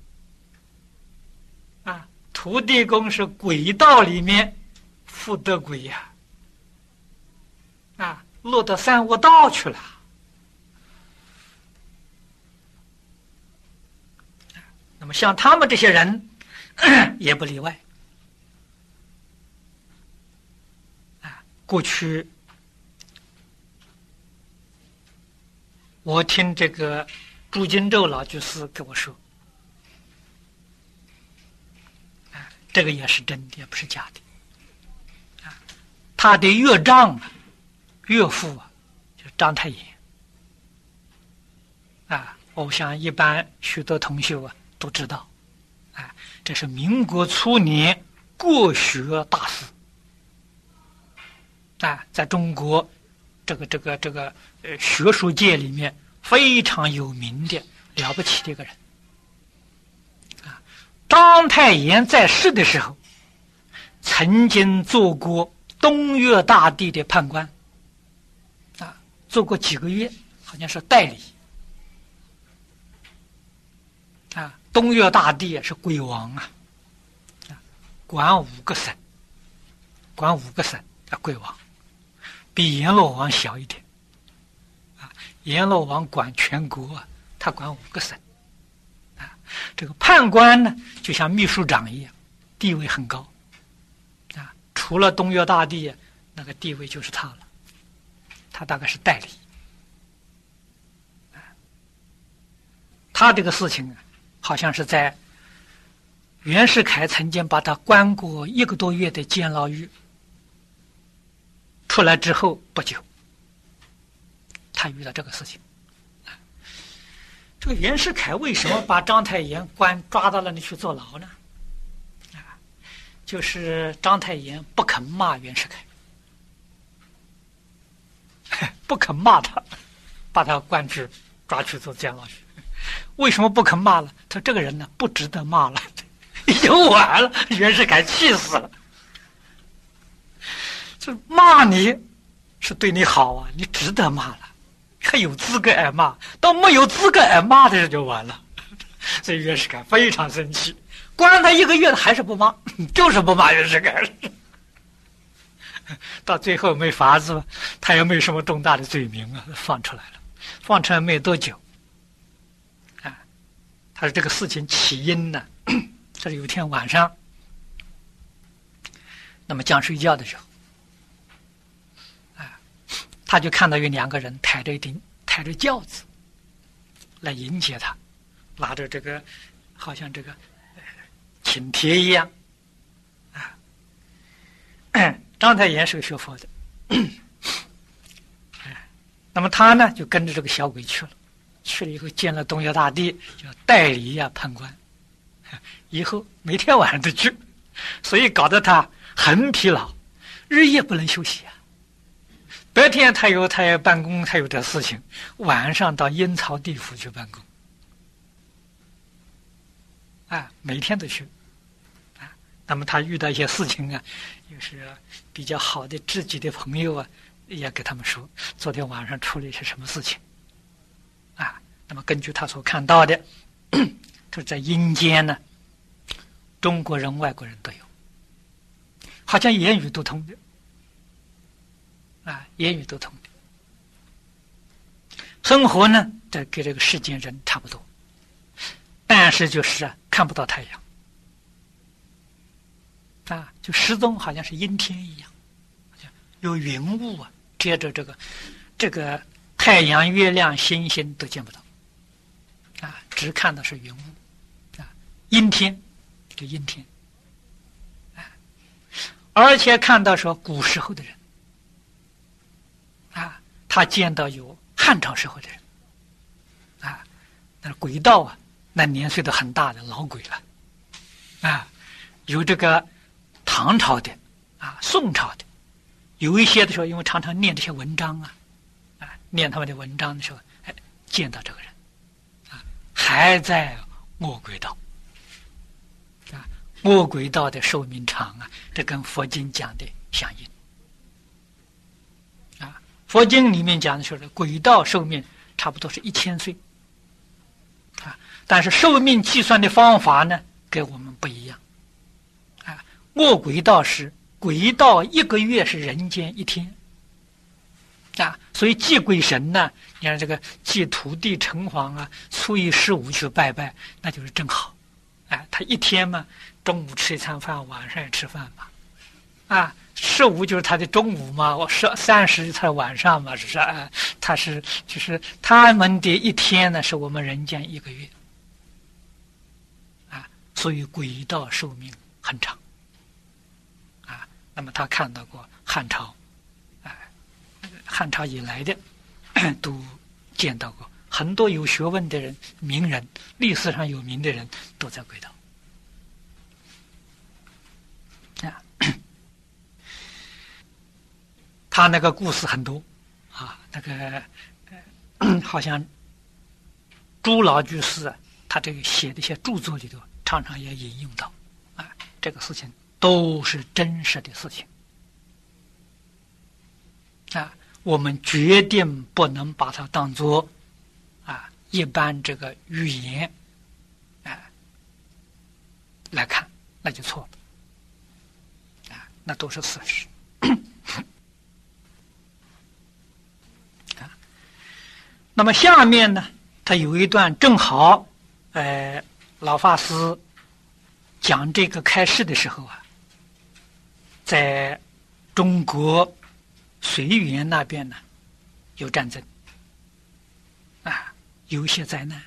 A: 啊，土地公是鬼道里面富德鬼呀、啊，啊，落到三恶道去了。那么像他们这些人也不例外啊。过去我听这个朱金洲老居士跟我说啊，这个也是真的，也不是假的啊。他的岳丈啊，岳父啊，就是章太炎啊，我想一般许多同学啊都知道，啊，这是民国初年国学大师，啊，在中国这个这个这个呃学术界里面非常有名的了不起的一个人。啊，章太炎在世的时候，曾经做过东岳大帝的判官，啊，做过几个月，好像是代理。啊，东岳大帝是鬼王啊，啊，管五个省，管五个省啊，鬼王比阎罗王小一点，啊，阎罗王管全国啊，他管五个省，啊，这个判官呢，就像秘书长一样，地位很高，啊，除了东岳大帝，那个地位就是他了，他大概是代理，啊，他这个事情啊。好像是在袁世凯曾经把他关过一个多月的监牢狱，出来之后不久，他遇到这个事情。这个袁世凯为什么把章太炎关抓到那里去坐牢呢？啊，就是章太炎不肯骂袁世凯，不肯骂他，把他关去抓去做监牢去。为什么不肯骂了？他这个人呢，不值得骂了，已经晚了。袁世凯气死了，这骂你是对你好啊，你值得骂了，还有资格挨骂。到没有资格挨骂的人就完了。所以袁世凯非常生气，关他一个月还是不骂，就是不骂袁世凯。到最后没法子了，他也没什么重大的罪名啊，放出来了。放出来没多久。他说这个事情起因呢，这是有一天晚上，那么将睡觉的时候，啊，他就看到有两个人抬着一顶抬着轿子来迎接他，拿着这个好像这个呃请帖一样，啊，章太炎是个学佛的，那么他呢就跟着这个小鬼去了。去了以后见了东岳大帝，叫代理呀、啊、判官，以后每天晚上都去，所以搞得他很疲劳，日夜不能休息啊。白天他有他有办公，他有点事情，晚上到阴曹地府去办公，啊，每天都去，啊，那么他遇到一些事情啊，又是比较好的知己的朋友啊，也给他们说，昨天晚上出了一些什么事情。啊，那么根据他所看到的， 这在阴间呢，中国人、外国人都有，好像言语都通的，啊，言语都通的。生活呢，这跟这个世间人差不多，但是就是啊，看不到太阳，啊，就失踪，好像是阴天一样，有云雾啊，接着这个这个太阳、月亮、星星都见不到，啊，只看到是云雾，啊，阴天，就阴天，啊，而且看到说古时候的人，啊，他见到有汉朝时候的人，啊，那鬼道啊，那年岁都很大的老鬼了，啊，有这个唐朝的，啊，宋朝的，有一些的时候，因为常常念这些文章啊，啊，念他们的文章的时候，哎，见到这个人，啊，还在恶鬼道，啊，恶鬼道的寿命长啊，这跟佛经讲的相应。佛经里面讲的说是鬼道寿命差不多是一千岁，啊，但是寿命计算的方法呢，跟我们不一样，啊，恶鬼道是鬼道一个月是人间一天，啊，所以祭鬼神呢，你看这个祭土地城隍啊，初一十五去拜拜，那就是正好，哎，他一天嘛，中午吃一餐饭，晚上也吃饭嘛，啊。十五就是他的中午嘛，我十三十才晚上嘛，是不是啊？他是就是他们的一天呢，是我们人间一个月，啊，所以鬼道寿命很长，啊，那么他看到过汉朝，啊，汉朝以来的都见到过很多有学问的人、名人、历史上有名的人都在鬼道。他那个故事很多，啊，那个、呃、好像朱老居士啊，他这个写的一些著作里头，常常也引用到，啊，这个事情都是真实的事情，啊，我们决定不能把它当作啊一般这个语言，啊来看，那就错了，啊，那都是事实。那么下面呢，他有一段正好，呃，老法师讲这个开示的时候啊，在中国绥远那边呢有战争，啊，有一些灾难，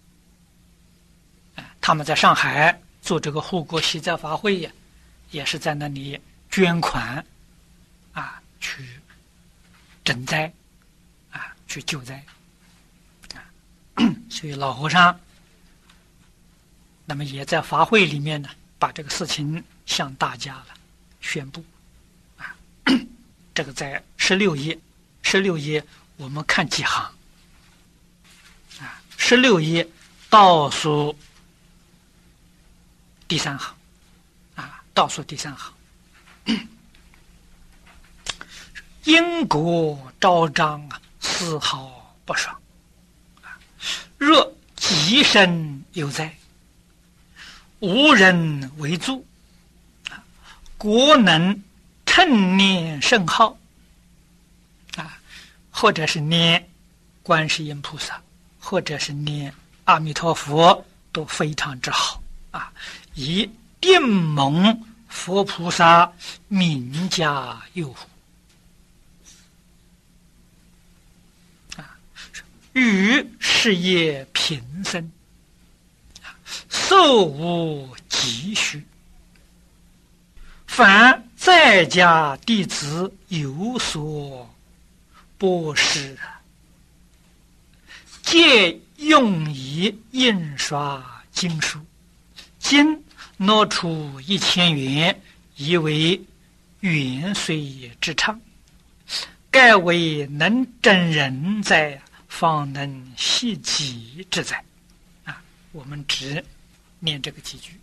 A: 啊，他们在上海做这个护国习灾法会呀，也是在那里捐款，啊，去赈灾，啊，去救灾。所以老和尚那么也在法会里面呢，把这个事情向大家了宣布，啊，这个在十六页，十六页我们看几行，啊，十六页倒数第三行，啊，倒数第三行，因国昭彰啊，丝毫不爽。若己身有灾，无人为助，国能趁念圣号，啊，或者是念观世音菩萨，或者是念阿弥陀佛，都非常之好啊！以定蒙佛菩萨名加佑护。欲事业平生，受无急需。凡在家弟子有所不施，皆用以印刷经书。今挪出一千元，以为元岁之昌，盖为能真人哉，方能系己之哉。啊，我们只念这个几句。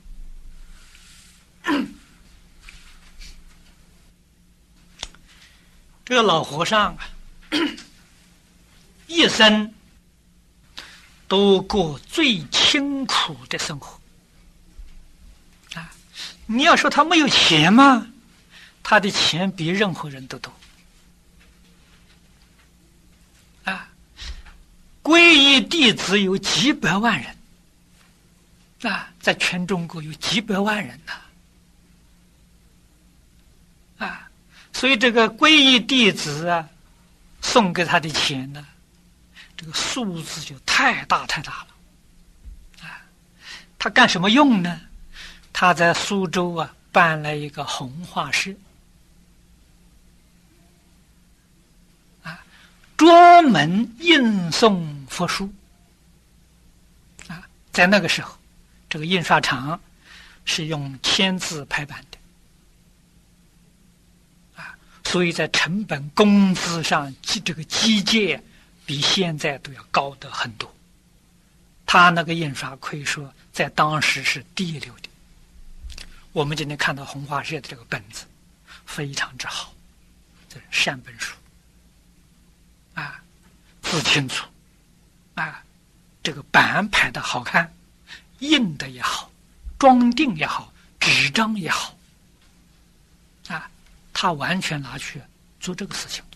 A: 这个老和尚啊，一生都过最清辛苦的生活啊！你要说他没有钱吗？他的钱比任何人都多啊！皈依弟子有几百万人啊，在全中国有几百万人呐啊！所以这个皈依弟子啊，送给他的钱呢，这个数字就太大太大了啊！他干什么用呢？他在苏州啊办了一个弘化社啊，专门印送佛书啊。在那个时候，这个印刷厂是用签字排版的啊，所以在成本工资上，这个机械比现在都要高得很多。他那个印刷可以说在当时是第一流的。我们今天看到弘化社的这个本子非常之好，这是善本书啊，字清楚啊，这个版排的好看，印的也好，装订也好，纸张也好啊，他完全拿去做这个事情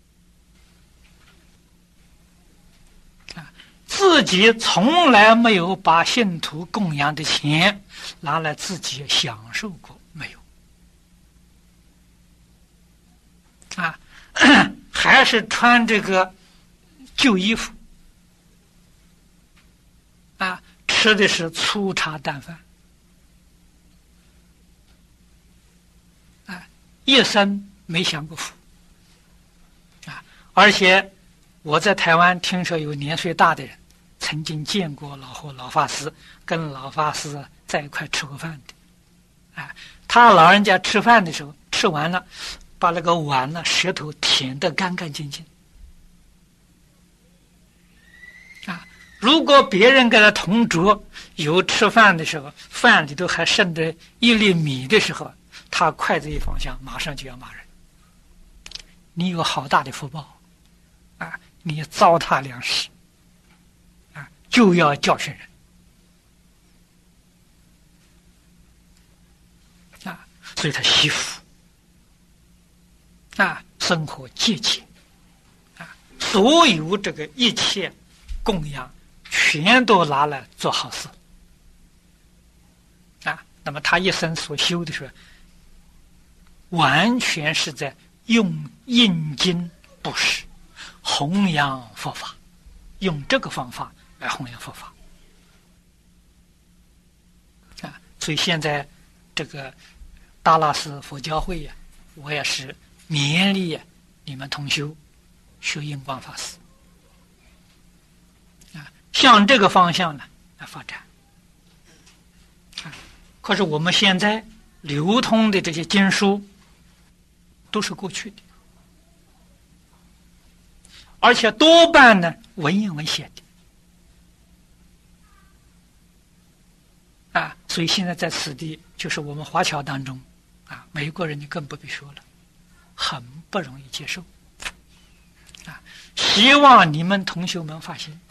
A: 啊，自己从来没有把信徒供养的钱拿来自己享受过，没有啊，还是穿这个旧衣服啊，吃的是粗茶淡饭啊，一生没享过福啊！而且我在台湾听说有年岁大的人曾经见过老和老法师，跟老法师在一块吃过饭的啊，他老人家吃饭的时候吃完了，把那个碗呢舌头舔得干干净净啊。如果别人跟他同桌有吃饭的时候，饭里头还剩着一粒米的时候，他筷子一放下，马上就要骂人。你有好大的福报啊！你糟蹋粮食啊，就要教训人啊！所以他惜福啊，生活节俭啊，所有这个一切供养全都拿来做好事啊。那么他一生所修的时候，完全是在用印经布施弘扬佛法，用这个方法来弘扬佛法啊。所以现在这个达拉斯佛教会呀、啊，我也是勉励呀、啊、你们同修学印光法师啊，向这个方向呢来发展啊。可是我们现在流通的这些经书都是过去的，而且多半呢文言文写的啊，所以现在在此地，就是我们华侨当中啊，美国人就更不必说了，很不容易接受啊。希望你们同学们发心，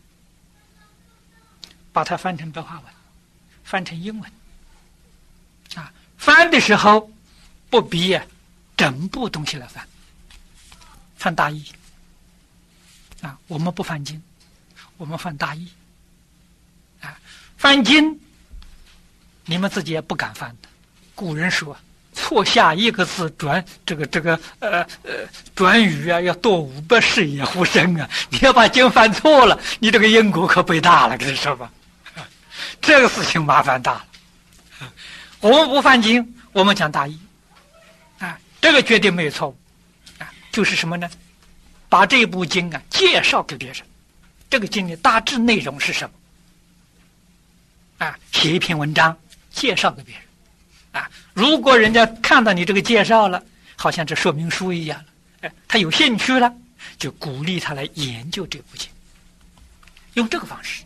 A: 把它翻成白话文，翻成英文啊。翻的时候不必啊整部东西来翻，翻大意啊。我们不翻经，我们翻大意啊。翻经你们自己也不敢翻的。古人说错下一个字转这个这个呃呃转语啊，要多五百世也无声啊。你要把经翻错了，你这个因果可背大了，跟你说吧，这个事情麻烦大了。我们不翻经，我们讲大义啊，这个绝对没有错误啊。就是什么呢？把这部经啊介绍给别人，这个经的大致内容是什么啊？写一篇文章介绍给别人啊。如果人家看到你这个介绍了，好像这说明书一样了，哎，他有兴趣了，就鼓励他来研究这部经，用这个方式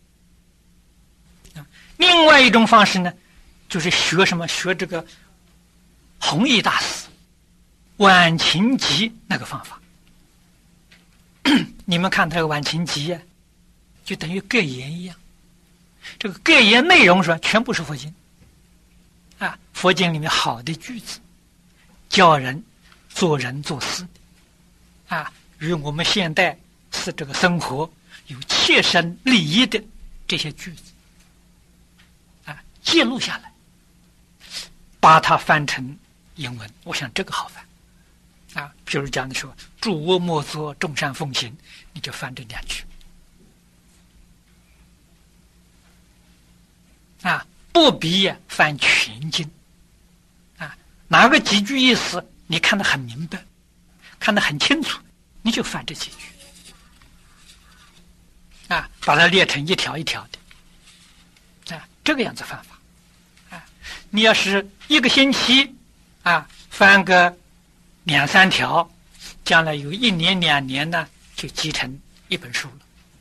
A: 啊。另外一种方式呢，就是学什么？学这个弘一大师晚晴集那个方法。你们看这个晚晴集啊，就等于格言一样这个概言内容说全部是佛经啊，佛经里面好的句子，教人做人做事的啊，与我们现代是这个生活有切身利益的这些句子啊，记录下来，把它翻成英文，我想这个好翻啊。比如讲的说“诸恶莫作，众善奉行”，你就翻这两句啊，不必翻全经啊，哪个几句意思你看得很明白，看得很清楚，你就翻这几句啊，把它列成一条一条的啊，这个样子翻法啊。你要是一个星期啊翻个两三条，将来有一年两年呢，就集成一本书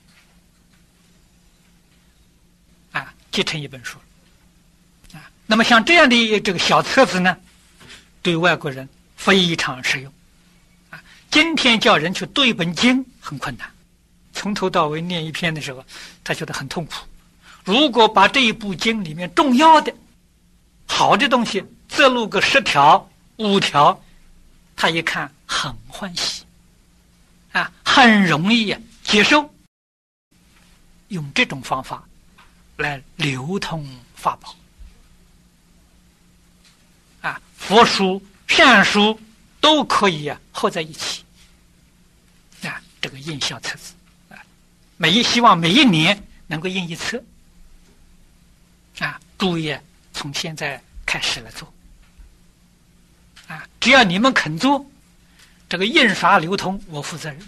A: 了啊，集成一本书了啊。那么像这样的这个小册子呢，对外国人非常实用啊。今天叫人去读一本经很困难，从头到尾念一篇的时候，他觉得很痛苦。如果把这一部经里面重要的、好的东西摘录个十条、五条，他一看很欢喜啊，很容易接受。用这种方法来流通法宝啊，佛书、善书都可以啊合在一起啊，这个印小册子啊，每一希望每一年能够印一册啊，注意从现在开始来做啊，只要你们肯做，这个印刷流通我负责任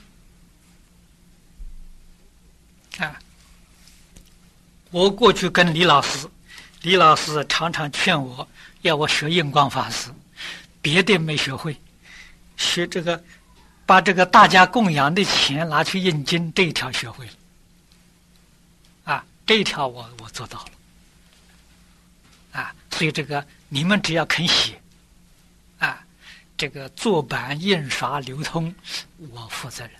A: 啊。我过去跟李老师，李老师常常劝我要我学印光法师，别的没学会，学这个把这个大家供养的钱拿去印经这一条学会了啊，这一条我我做到了啊。所以这个你们只要肯写啊，这个做版印刷流通我负责任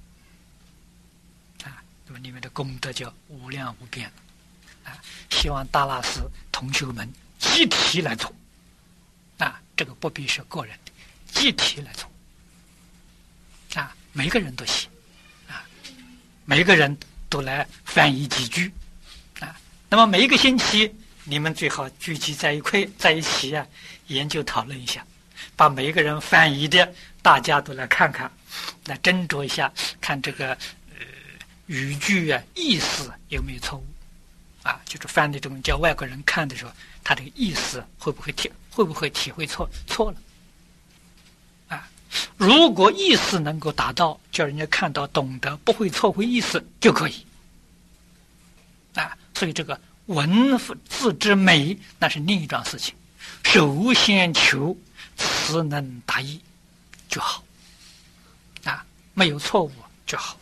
A: 啊，那么你们的功德就无量无边了啊。希望大老师同学们集体来做啊，这个不必是个人的，集体来做啊，每个人都写啊，每个人都来翻译几句啊。那么每一个星期你们最好聚集在一块，在一起啊，研究讨论一下，把每一个人翻译的大家都来看看，来斟酌一下，看这个呃语句啊意思有没有错误啊，就是翻的这种叫外国人看的时候，他这个意思会不会体会不会体会错错了啊？如果意思能够达到，叫人家看到懂得，不会错会意思就可以啊。所以这个文字之美那是另一桩事情，首先求词能达意就好啊，没有错误就好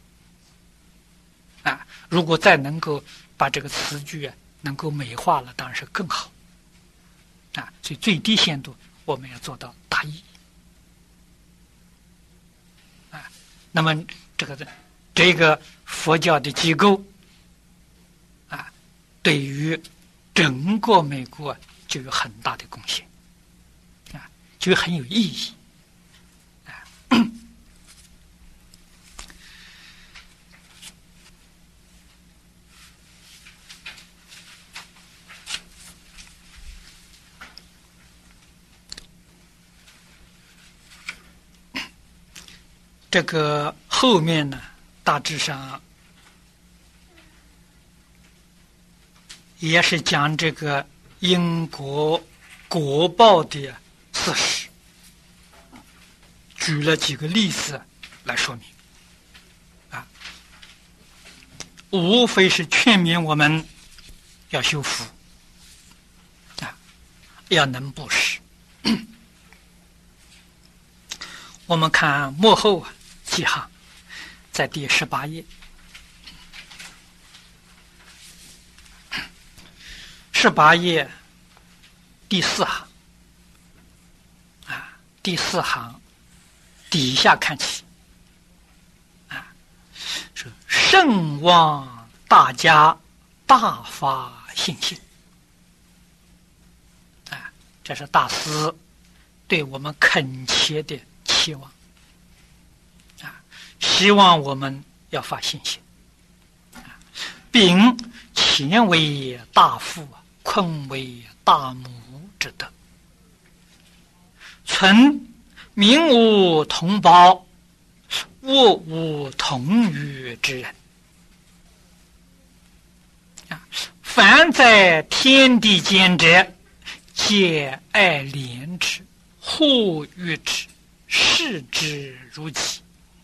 A: 啊。如果再能够把这个词句啊能够美化了，当然是更好啊。所以最低限度我们要做到达意啊。那么这个这个佛教的机构啊，对于整个美国就有很大的贡献啊，就很有意义啊。这个后面呢，大致上也是讲这个因果果报的事实，举了几个例子来说明啊，无非是劝勉我们要修福啊，要能布施。我们看幕后啊几行，在第十八页，十八页第四行啊，第四行底下看起啊，是圣望大家大发信心。啊，这是大师对我们恳切的期望。啊，希望我们要发信心。啊，秉前为大父，坤为大母之德，存民无同胞，物无同于之人。啊，凡在天地间者，皆爱怜之，护育之，视之如己。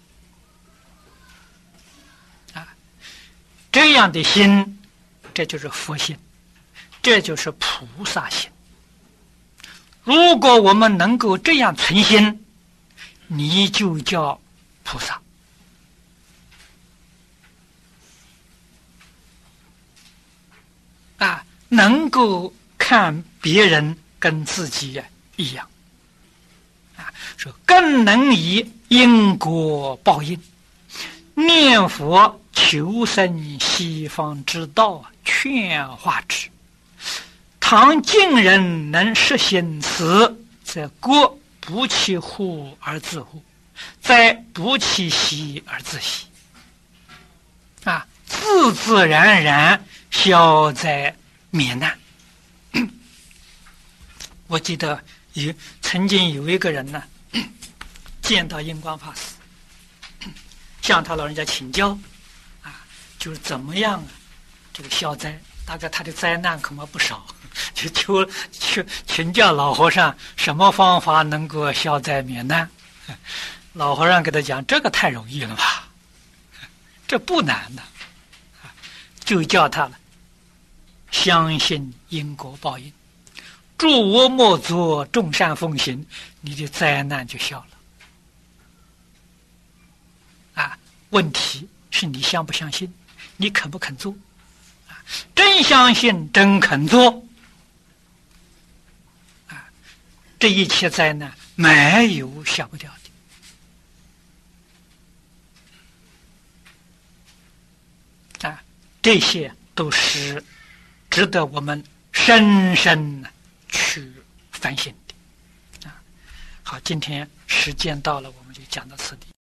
A: 啊，这样的心，这就是佛心，这就是菩萨心。如果我们能够这样存心，你就叫菩萨。啊，能够看别人跟自己一样。啊，说更能以因果报应，念佛求生西方之道，劝化之。倘近人能实行此，则国不其护而自护，灾不其喜而自喜。啊，自自然然消灾免难。我记得有曾经有一个人呢，见到印光法师，向他老人家请教，啊，就是怎么样啊，这个消灾。大概他的灾难恐怕不少，就求求请教老和尚什么方法能够消灾免难。老和尚给他讲，这个太容易了吧，这不难的，就叫他了相信因果报应，诸恶莫作，众善奉行，你的灾难就消了。啊，问题是你相不相信，你肯不肯做。真相信，真肯做，啊，这一切灾难没有消不掉的。啊，这些都是值得我们深深去反省的。啊，好，今天时间到了，我们就讲到此地。